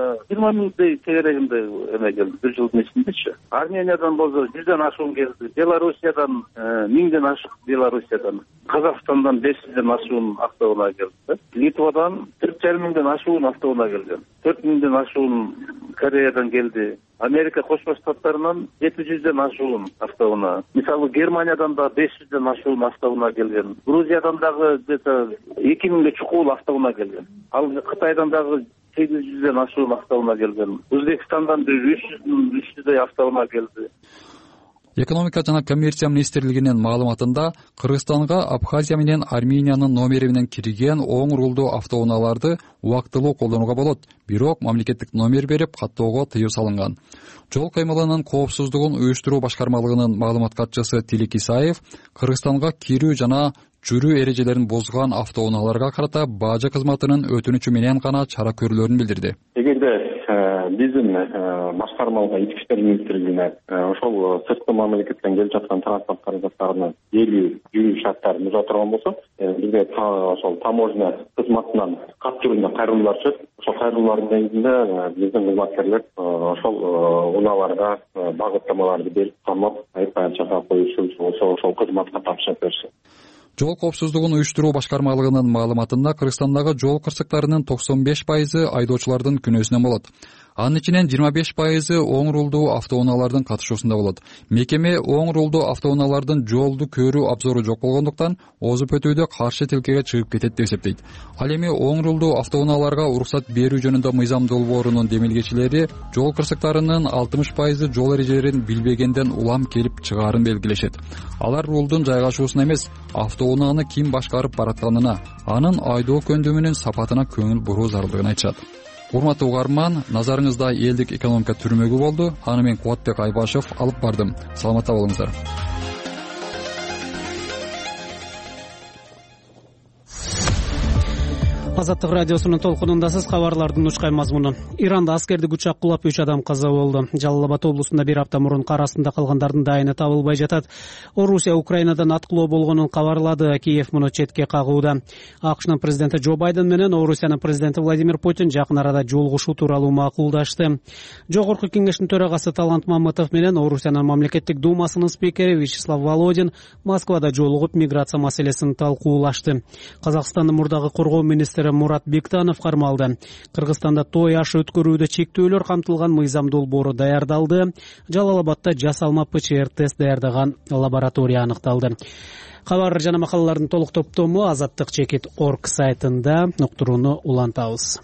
20,000 тегерегинде эме келди 1 жылдын ичиндечи. Армениядан болсо 100ден ашуун келди. Белоруссиядан 1000ден ашык Белоруссиядан. Казакстандан 500ден ашуун автоунаа келди. Литвадан 4,500ден ашуун автоунаа келген. 4,000ден ашуун Кореядан келди. Америка Кошмо Штаттарынан 700ден ашуун автоунаа. Мисалы Германиядан да 500ден ашуун автоунаа келген. Грузиядан дагы где-то 2000ге чукул автоунаа келген. Ал Кытайдан дагы 800ден ашуун автоунаа келген. Өзбекстандан 300дей автоунаа келди. Экономика жана коммерция министрлигинин маалыматында Кыргызстанга Абхазия менен Армениянын номери менен кирген оң рулдуу автоунааларды убактылуу колдонууга болот, бирок мамлекеттик номер берип каттоого тыюу салынган. Жол кыймылынын коопсуздугун уюштуруу башкармалыгынын маалымат катчысы Тилек Исаев Кыргызстанга кирүү жана жүрүү эрежелерин бузган автоунааларга карата бажы кызматынын өтүнүчү менен гана чара көрүлөрүн билдирди. Эгерде биздин башкармалык ички иштер министрлигине ошол сырткы мамлекеттен келип жаткан транспорт каражаттарынын элүү жүрүү шарттарын буза турган болсо бизге ошол таможня кызматынан кат түрүндө кайрылуулар түшөт. Ошол кайрылуулардын негизинде биздин кызматкерлер ошол унааларга багыттамаларды берип камап айып баян жасап коюшу ошол кызматка тапшырып беришет. Жол коопсуздугун уюштуруу башкармалыгынын маалыматында Кыргызстандагы жол кырсыктарынын 95% айдоочулардын күнөөсүнөн болот. Анын ичинен 25% оң рулдуу автоунаалардын катышуусунда болот. Мекеме оң рулдуу автоунаалардын жолду көрүү абзору жок болгондуктан озуп өтүүдө каршы тилкеге чыгып кетет деп эсептейт. Ал эми оң рулдуу автоунааларга уруксат берүү жөнүндө мыйзам долбоорунун демилгечилери жол кырсыктарынын 60% жол эрежелерин билбегенден улам келип чыгаарын белгилешет. Алар рулдун жайгашуусуна эмес, автоунааны ким башкарып баратканына, анын айдоо көндүмүнүн сапатына көңүл буруу зарылдыгын айтышат. Урматтуу угарман, назарыңызда элдик экономика түрмөгү болду. Аны мен Кубатбек Айбашев алып бардым. Саламатта болуңуздар. Азаттык радиосунун толкунундасыз. Кабарлардын учкай мазмуну. Иранда аскердик учак кулап 3 адам каза болду. Жалал Абад облусунда бир апта мурун кар астында калгандардын дайыны табылбай жатат. Орусия Украинадан аткылоо болгонун кабарлады. Киев муну четке кагууда. АКШнын президенти Джо Байден менен Орусиянын президенти Владимир Путин жакын арада жолугушуу тууралуу макулдашты. Жогорку кеңештин төрагасы Талант Мамытов менен Орусиянын мамлекеттик думасынын спикери Вячеслав Володин Москвада жолугуп миграция маселесин талкуулашты. Казакстандын мурдагы коргоо министри Мурат Бектанов кармалды. Кыргызстанда той ашы өткөрүүдө чектөөлөр камтылган мыйзам долбоору даярдалды. Жалал Абадда жасалма ПЧР тест даярдаган лаборатория аныкталды. Кабар жана макалалардын толук топтому azattik.org сайтында уктурууну улантабыз.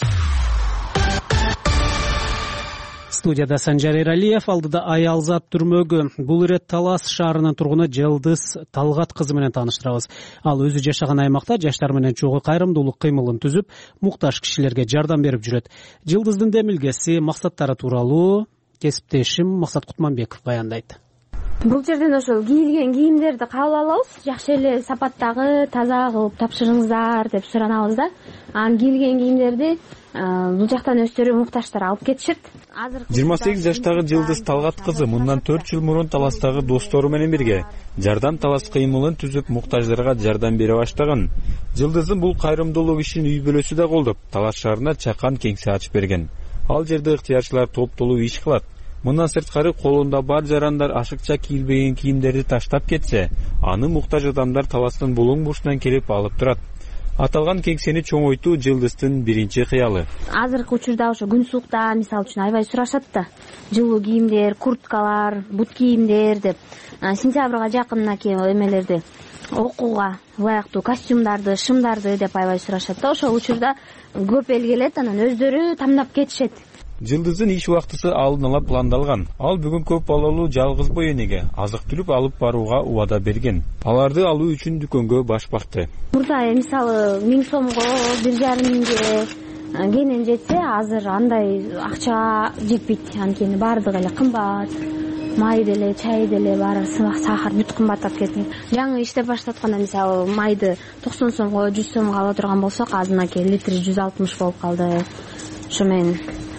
Студияда Санжар Эралиев, алдыда Аялзат түрмөгү. Бул ирет Талас шаарынын тургуну Жылдыз Талгат кызы менен тааныштырабыз. Ал өзү жашаган аймакта жаштар менен чогуу кайрымдуулук кыймылын түзүп, муктаж кишилерге жардам берип жүрөт. Жылдыздын демилгеси, максаттары тууралуу кесиптешим Максат Кутманбеков баяндайт. Бул жерден ошол кийилген кийимдерди кабыл алабыз. Жакшы эле сапаттагы, таза кылып тапшырыңыздар деп суранабыз да. Анан кийилген кийимдерди бул жактан өздөрү муктаждар алып кетишет. 28 жаштагы Жылдыз Талгат кызы мындан 4 жыл мурун Таластагы достору менен бирге жардам Талас кыймылын түзүп, муктаждарга жардам бере баштаган. Жылдыздын бул кайрымдуулук ишин үй бүлөсү да колдоп, Талас шаарына чакан кеңсе ачып берген. Ал жерде ыктыярчылар топтолуу иш кылат. Мындан сырткары колунда бар жарандар ашыкча кийилбеген кийимдерди таштап кетсе, аны муктаж адамдар Таластын булуң бурчунан келип алып турат. Аталган кеңсени чоңойтуу Жылдыздын биринчи кыялы. Азыркы учурда ошо күн суукта мисалы үчүн аябай сурашат да. Жылуу кийимдер, курткалар, бут кийимдер деп. Сентябрга жакын мынакей эмелерди окууга ылайыктуу костюмдарды, шымдарды деп аябай сурашат да. Ошол учурда көп эл келет, анан өздөрү тандап кетишет. Жылдыздын иш убактысы алдын ала пландалган. Ал бүгүн көп балалуу жалгыз бой энеге азык-түлүк алып барууга убада берген. Аларды алуу үчүн дүкөнгө баш бакты. Мурда мисалы 1000 сомго, 1,5 миңге кенен жетсе, азыр андай акчага жетпейт. Анткени баардыгы эле кымбат. Май деле, чай деле, баары сахар бүт кымбаттап кетти. Жаңы иштеп баштатканда мисалы майды 90 сомго, 100 сомго ала турган болсок, азыркы литри 160 болуп калды. Ошо менен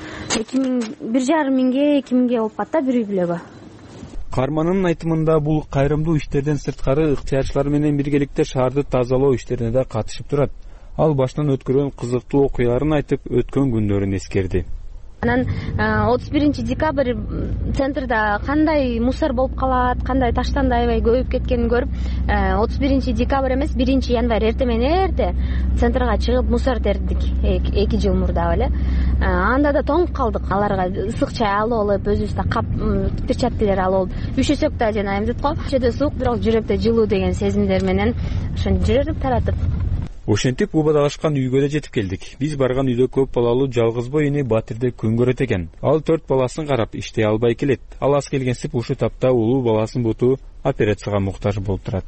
1,5 миңге, 2 миңге болуп калды бир үй бүлөгө. Карманын айтымында бул кайрымдуу иштерден сырткары ыктыярчылар менен биргеликте шаарды тазалоо иштерине да катышып турат. Ал башынан өткөргөн кызыктуу окуяларын айтып, өткөн күндөрүн эскерди. Анан 31 декабрь центрда кандай мусор болуп калат, кандай таштанды аябай көбөйүп кеткенин көрүп, 31 декабрь эмес, 1 январь эрте менен эрте центрга чыгып мусор тердик 2 жыл мурда эле. Анда да тоңуп калдык. Аларга ысык чай алып алып, өзүбүздө кап перчаткалер алып алып, üşөсөк да жана эмдет го. Ичеде суук, бирок жүрөктө жылуу деген сезимдер менен ошону жүрүп таратып. Ошентип убадалашкан үйгө да жетип келдик. Биз барган үйдө көп балалуу жалгыз бой эне Батирде күн көрөт экен. Ал 4 баласын карап иштей албай келет. Ал аз келгенсип ушу тапта улуу баласын буту операцияга муктаж болуп турат.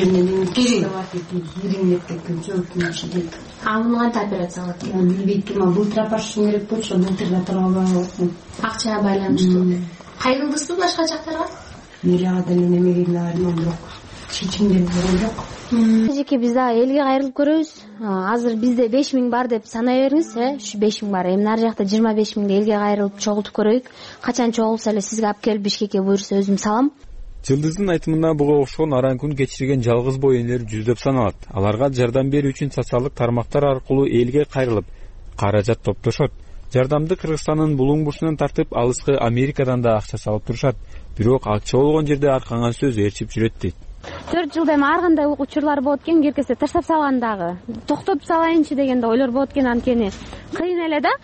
Муну операция кылат. Билбейт, былтыр апарышым керек болчу, былтырга турган болот. Акчага байланыштуу. Кайрылдысызбы башка жактарга? Милага деле немегенлерин бирок. чечимден болгон жок. Эжеке биз дагы элге кайрылып көрөбүз. Азыр бизде 5000 бар деп санай бериңиз, ушу 5000 бар. Эми нары жакта 25000 элге кайрылып чогултуп көрөйүк. Качан чогулса эле сизге алып келип Бишкекке буйрса өзүм салам. Жылдыздын айтымында буга окшогон аран күн кечирген жалгыз бой энелер жүздөп саналат. Аларга жардам берүү үчүн социалдык тармактар аркылуу элге кайрылып, каражат топтошот. Жардамды Кыргызстандын булуң бурчунан тартып, алыскы Америкадан да акча салып турушат. Бирок акча болгон жерде аркаңан сөз ээрчип жүрөт дейт. 4 жылда эми ар кандай учурлар болот экен, керкесе таштап салгандагы. Токтотуп салайынчы деген да ойлор болот экен, анткени кыйын эле да.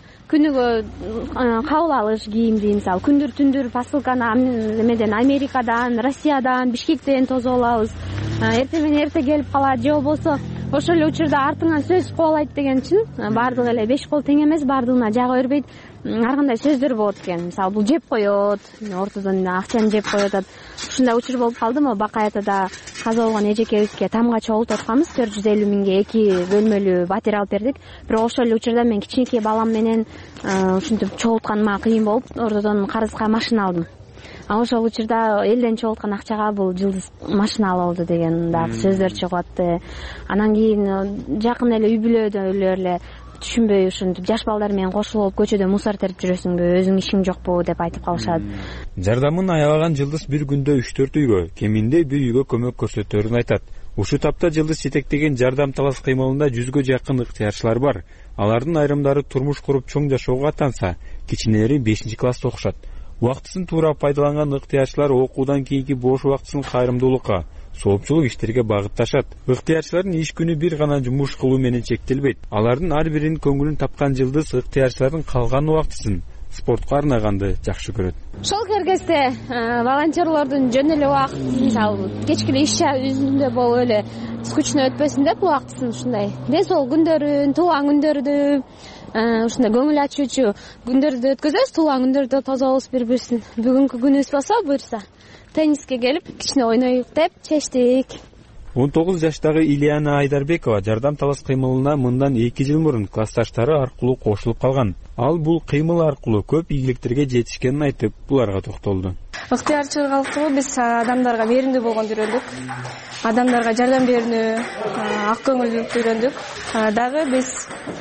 Күнүгө кабыл алыш кийимди, мисалы күндүр түндүр посылканы эмеден Америкадан, Россиядан, Бишкектен тосуп алабыз. Эртең менен эрте келип калат, же болбосо ошол эле учурда артыңан сөз кубалайт деген үчүн баардыгы эле 5 кол тең эмес, баардыгына жага бербейт. Ар кандай сөздөр болот экен. Мисалы бул жеп коет, ортодон акчаны жеп коет. Ушундай учур болуп калдымы? Бакаятада каза болгон эжекебизге тамга чогултуп атканбыз, 450 миңге 2 бөлмөлүү батир алып бердик. Бирок ошол эле учурда мен кичинекей балам менен ушинтип чогултканыма кыйын болуп, ортодон карызга машина алдым. Ошол учурда элден чогулткан акчага бул Жылдыз машина алып деген дагы сөздөр чыгып атты. Анан кийин жакын эле үй бүлөдөлөр эле түшүнбөй ушинтип жаш балдар менен кошулуп көчөдө мусор терип жүрөсүңбү, өзүң ишиң жокпу деп айтып калышат. Жардамын аябаган Жылдыз бир күндө 3-4 үйгө, кеминде бир үйгө көмөк көрсөтөөрүн айтат. Ушу тапта Жылдыз жетектеген жардам талаш кыймылында 100гө жакын ыктыярчылар бар. Алардын айрымдары турмуш куруп чоң жашоого аттанса, кичинелери 5-класста окушат. Убактысын туура пайдаланган ыктыярчылар окуудан кийинки бош убактысын кайрымдуулукка, соопчулук иштерге багытташат. Ыктыярчылардын иш күнү бир гана жумуш кылуу менен чектелбейт. Алардын ар биринин көңүлүн тапкан Жылдыз ыктыярчылардын калган убактысын спортко арнаганды жакшы көрөт. Ошол кергесте волонтерлордун жөн эле убакыт, мисалы кечки эле иш жүзүндө болуп эле скучно өтпөсүн деп убактысын ушундай ден соолук күндөрүн, туулган күндөрдү, ушундай көңүл ачуучу күндөрдү өткөзөбүз. Туулган күндөрдө тособуз бири-бирибиздин. Бүгүнкү күнүбүз болсо буюрса тенниске келип кичине ойнойлук деп чечтик. 19 жаштагы Ильяна Айдарбекова жардам талаш кыймылына мындан 2 жыл мурун классташтары аркылуу кошулуп калган. Ал бул кыймыл аркылуу көп ийгиликтерге жетишкенин айтып, буларга токтолду. Ыктыярчылык аркылуу биз адамдарга беримдүү болгонду үйрөндүк. Адамдарга жардам берүүнү, ак көңүлдүүлүктү үйрөндүк. Дагы биз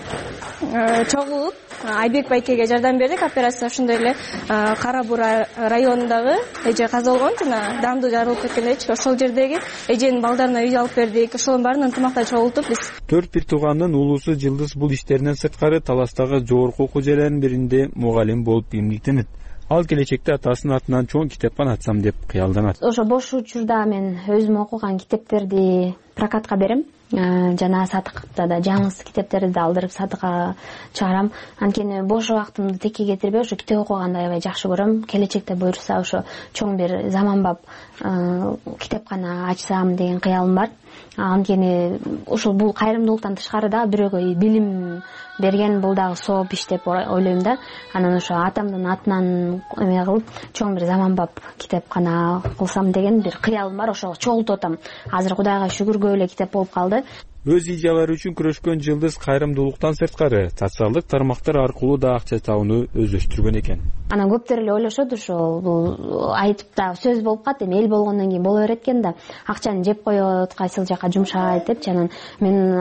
чогулуп Айбек байкеге жардам бердик. Операция ошондой эле Кара Буура районундагы эже каза болгон, жана дамды жарылып кеткендечи. Ошол жердеги эженин балдарына үй алып бердик. Ошонун баарын ынтымакта чогултуп биз 4 туугандын улуусу Жылдыз бул иштеринен сырткары Таластагы жогорку окуу жайларынын биринде мугалим болуп эмгектенет. Ал келечекте атасынын атынан чоң китепкана ачсам деп кыялданат. Ошо бош учурда мен өзүм окуган китептерди прокатка берем. Жана сатыкта да жаңысы китептерди алдырып сатыкка чыгарам. Анткени бош убактымды текке кетирбей ошо китеп окуганды аябай жакшы көрөм. Келечекте буйрса ошо чоң бир заманбап китепкана ачсам деген кыялым бар. Анткени ошол бул кайрымдуулуктан тышкары да бирөөгө билим берген бул дагы сооп иш деп ойлойм да. Анан ошо атамдын атынан эме кылып чоң бир заманбап китепкана кылсам деген бир кыялым бар. Ошого чогултуп атам. Азыр Кудайга шүгүр көп эле китеп болуп калды. Өз идеялары үчүн күрөшкөн Жылдыз кайрымдуулуктан сырткары социалдык тармактар аркылуу да акча табууну өздөштүргөн экен. Анан көптөр эле ойлошот ошол бул айтып да сөз болуп калат, эми эл болгондон кийин боло берет экен да. Акчаны жеп коет, кайсыл жака жумшайт депчи. Анан мен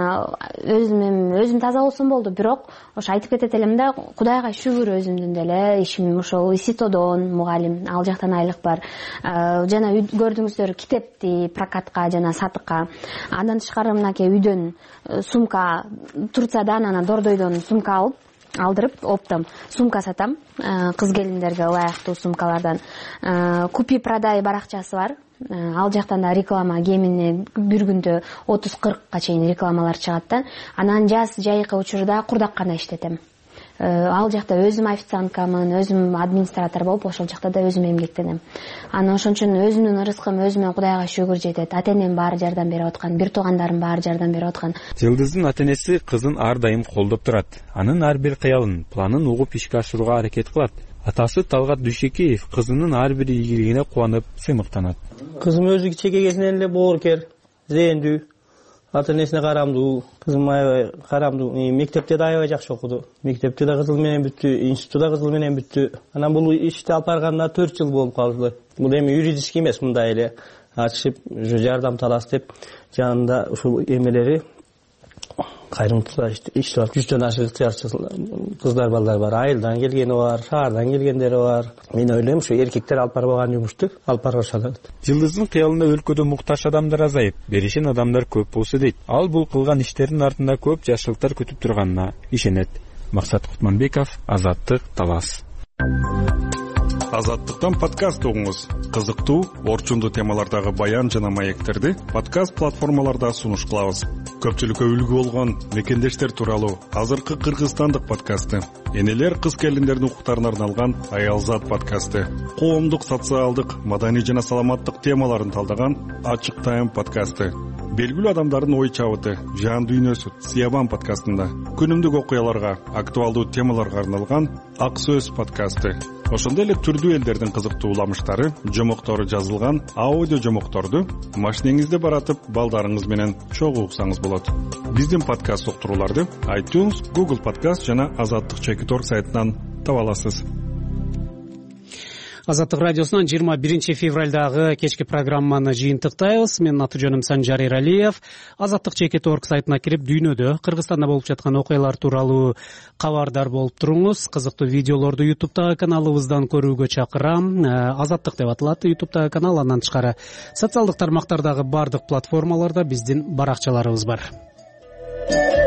өзүм таза болсом болду, бирок ошо айтып кетет элем да, Кудайга шүгүр өзүмдүн деле ишим ошол ИСИТОдон мугалим, ал жактан айлык бар. Жана көрдүңүздөр китепти прокатка жана сатыкка. Андан тышкары мынакей үйдөн сумка Турциядан анан Дордойдон сумка алып алдырып оптом сумка сатам. Кыз келиндерге ылайыктуу сумкалардан. Купи продай баракчасы бар. Ал жактан да реклама кемине бир күндө 30-40ка чейин рекламалар чыгат да. Анан жаз жайкы учурда курдаккана иштетем. Ал жакта өзүм официанткамын, өзүм администратор болуп, ошол жакта да өзүм эмгектенем. Анан ошон үчүн өзүмдүн ырыскым өзүмө Кудайга шүгүр жетет. Ата-энем баары жардам берип аткан, бир туугандарым баары жардам берип аткан. Жылдыздын ата-энеси кызын ар дайым колдоп турат. Анын ар бир кыялын, планын угуп ишке ашырууга аракет кылат. Атасы Талгат Дүйшекеев кызынын ар бир ийгилигине кубанып, сыймыктанат. Кызым өзү кичине кезинен эле боорукер, зээндүү, ата-энесине карамдуу. Кызым аябай карамдуу. Мектепте да аябай жакшы окуду. Мектепте да кызыл менен бүттү, институтта да кызыл менен бүттү. Анан бул ишти алып барганда 4 жыл болуп калды. Бул эми юридический эмес, мындай эле ачышып уже жардам талас деп жанында ушул эмелери кайрымдуулар иштеп алып 100дөн ашык кыздар балдар бар, айылдан келгени бар, шаардан келгендери бар. Мен ойлойм ушу эркектер алып барбаган жумушту алып барышат. Жылдыздын кыялында өлкөдө муктаж адамдар азайып, беришен адамдар көп болсо дейт. Ал бул кылган иштердин артында көп жакшылыктар күтүп турганына ишенет. Максат Кутманбеков, Азаттык, Талас. Азаттыктан подкаст угуңуз. Кызыктуу, орчундуу темалардагы баян жана маектерди подкаст платформаларда сунуш кылабыз. Көпчүлүккө үлгү болгон мекендештер тууралуу азыркы кыргызстандык подкасты, энелер кыз келиндердин укуктарына арналган Аялзат подкасты, коомдук, социалдык, маданий жана саламаттык темаларын талдаган Ачык Тайм подкасты, белгилүү адамдардын ой чабыты, жан дүйнөсү Сиябан подкастында, күнүмдүк окуяларга, актуалдуу темаларга арналган Ак Сөз подкасты, ошондой эле түрдүү элдердин кызыктуу уламыштары, жомоктору жазылган аудио жомокторду машинеңизде баратып балдарыңыз менен чогуу уксаңыз болот. Биздин подкаст уктурууларды iTunes, Google Podcast жана Азаттык.org сайтынан таба аласыз. Азаттык радиосунан 21 февралдагы кечки программаны жыйынтыктайбыз. Менин аты жөнүм Санжар Эралиев. Азаттык.org сайтына кирип дүйнөдө Кыргызстанда болуп жаткан окуялар тууралуу кабардар болуп туруңуз. Кызыктуу видеолорду YouTube'дагы каналыбыздан көрүүгө чакырам. Азаттык деп аталат YouTube'дагы канал. Андан тышкары социалдык тармактардагы бардык платформаларда биздин баракчаларыбыз бар.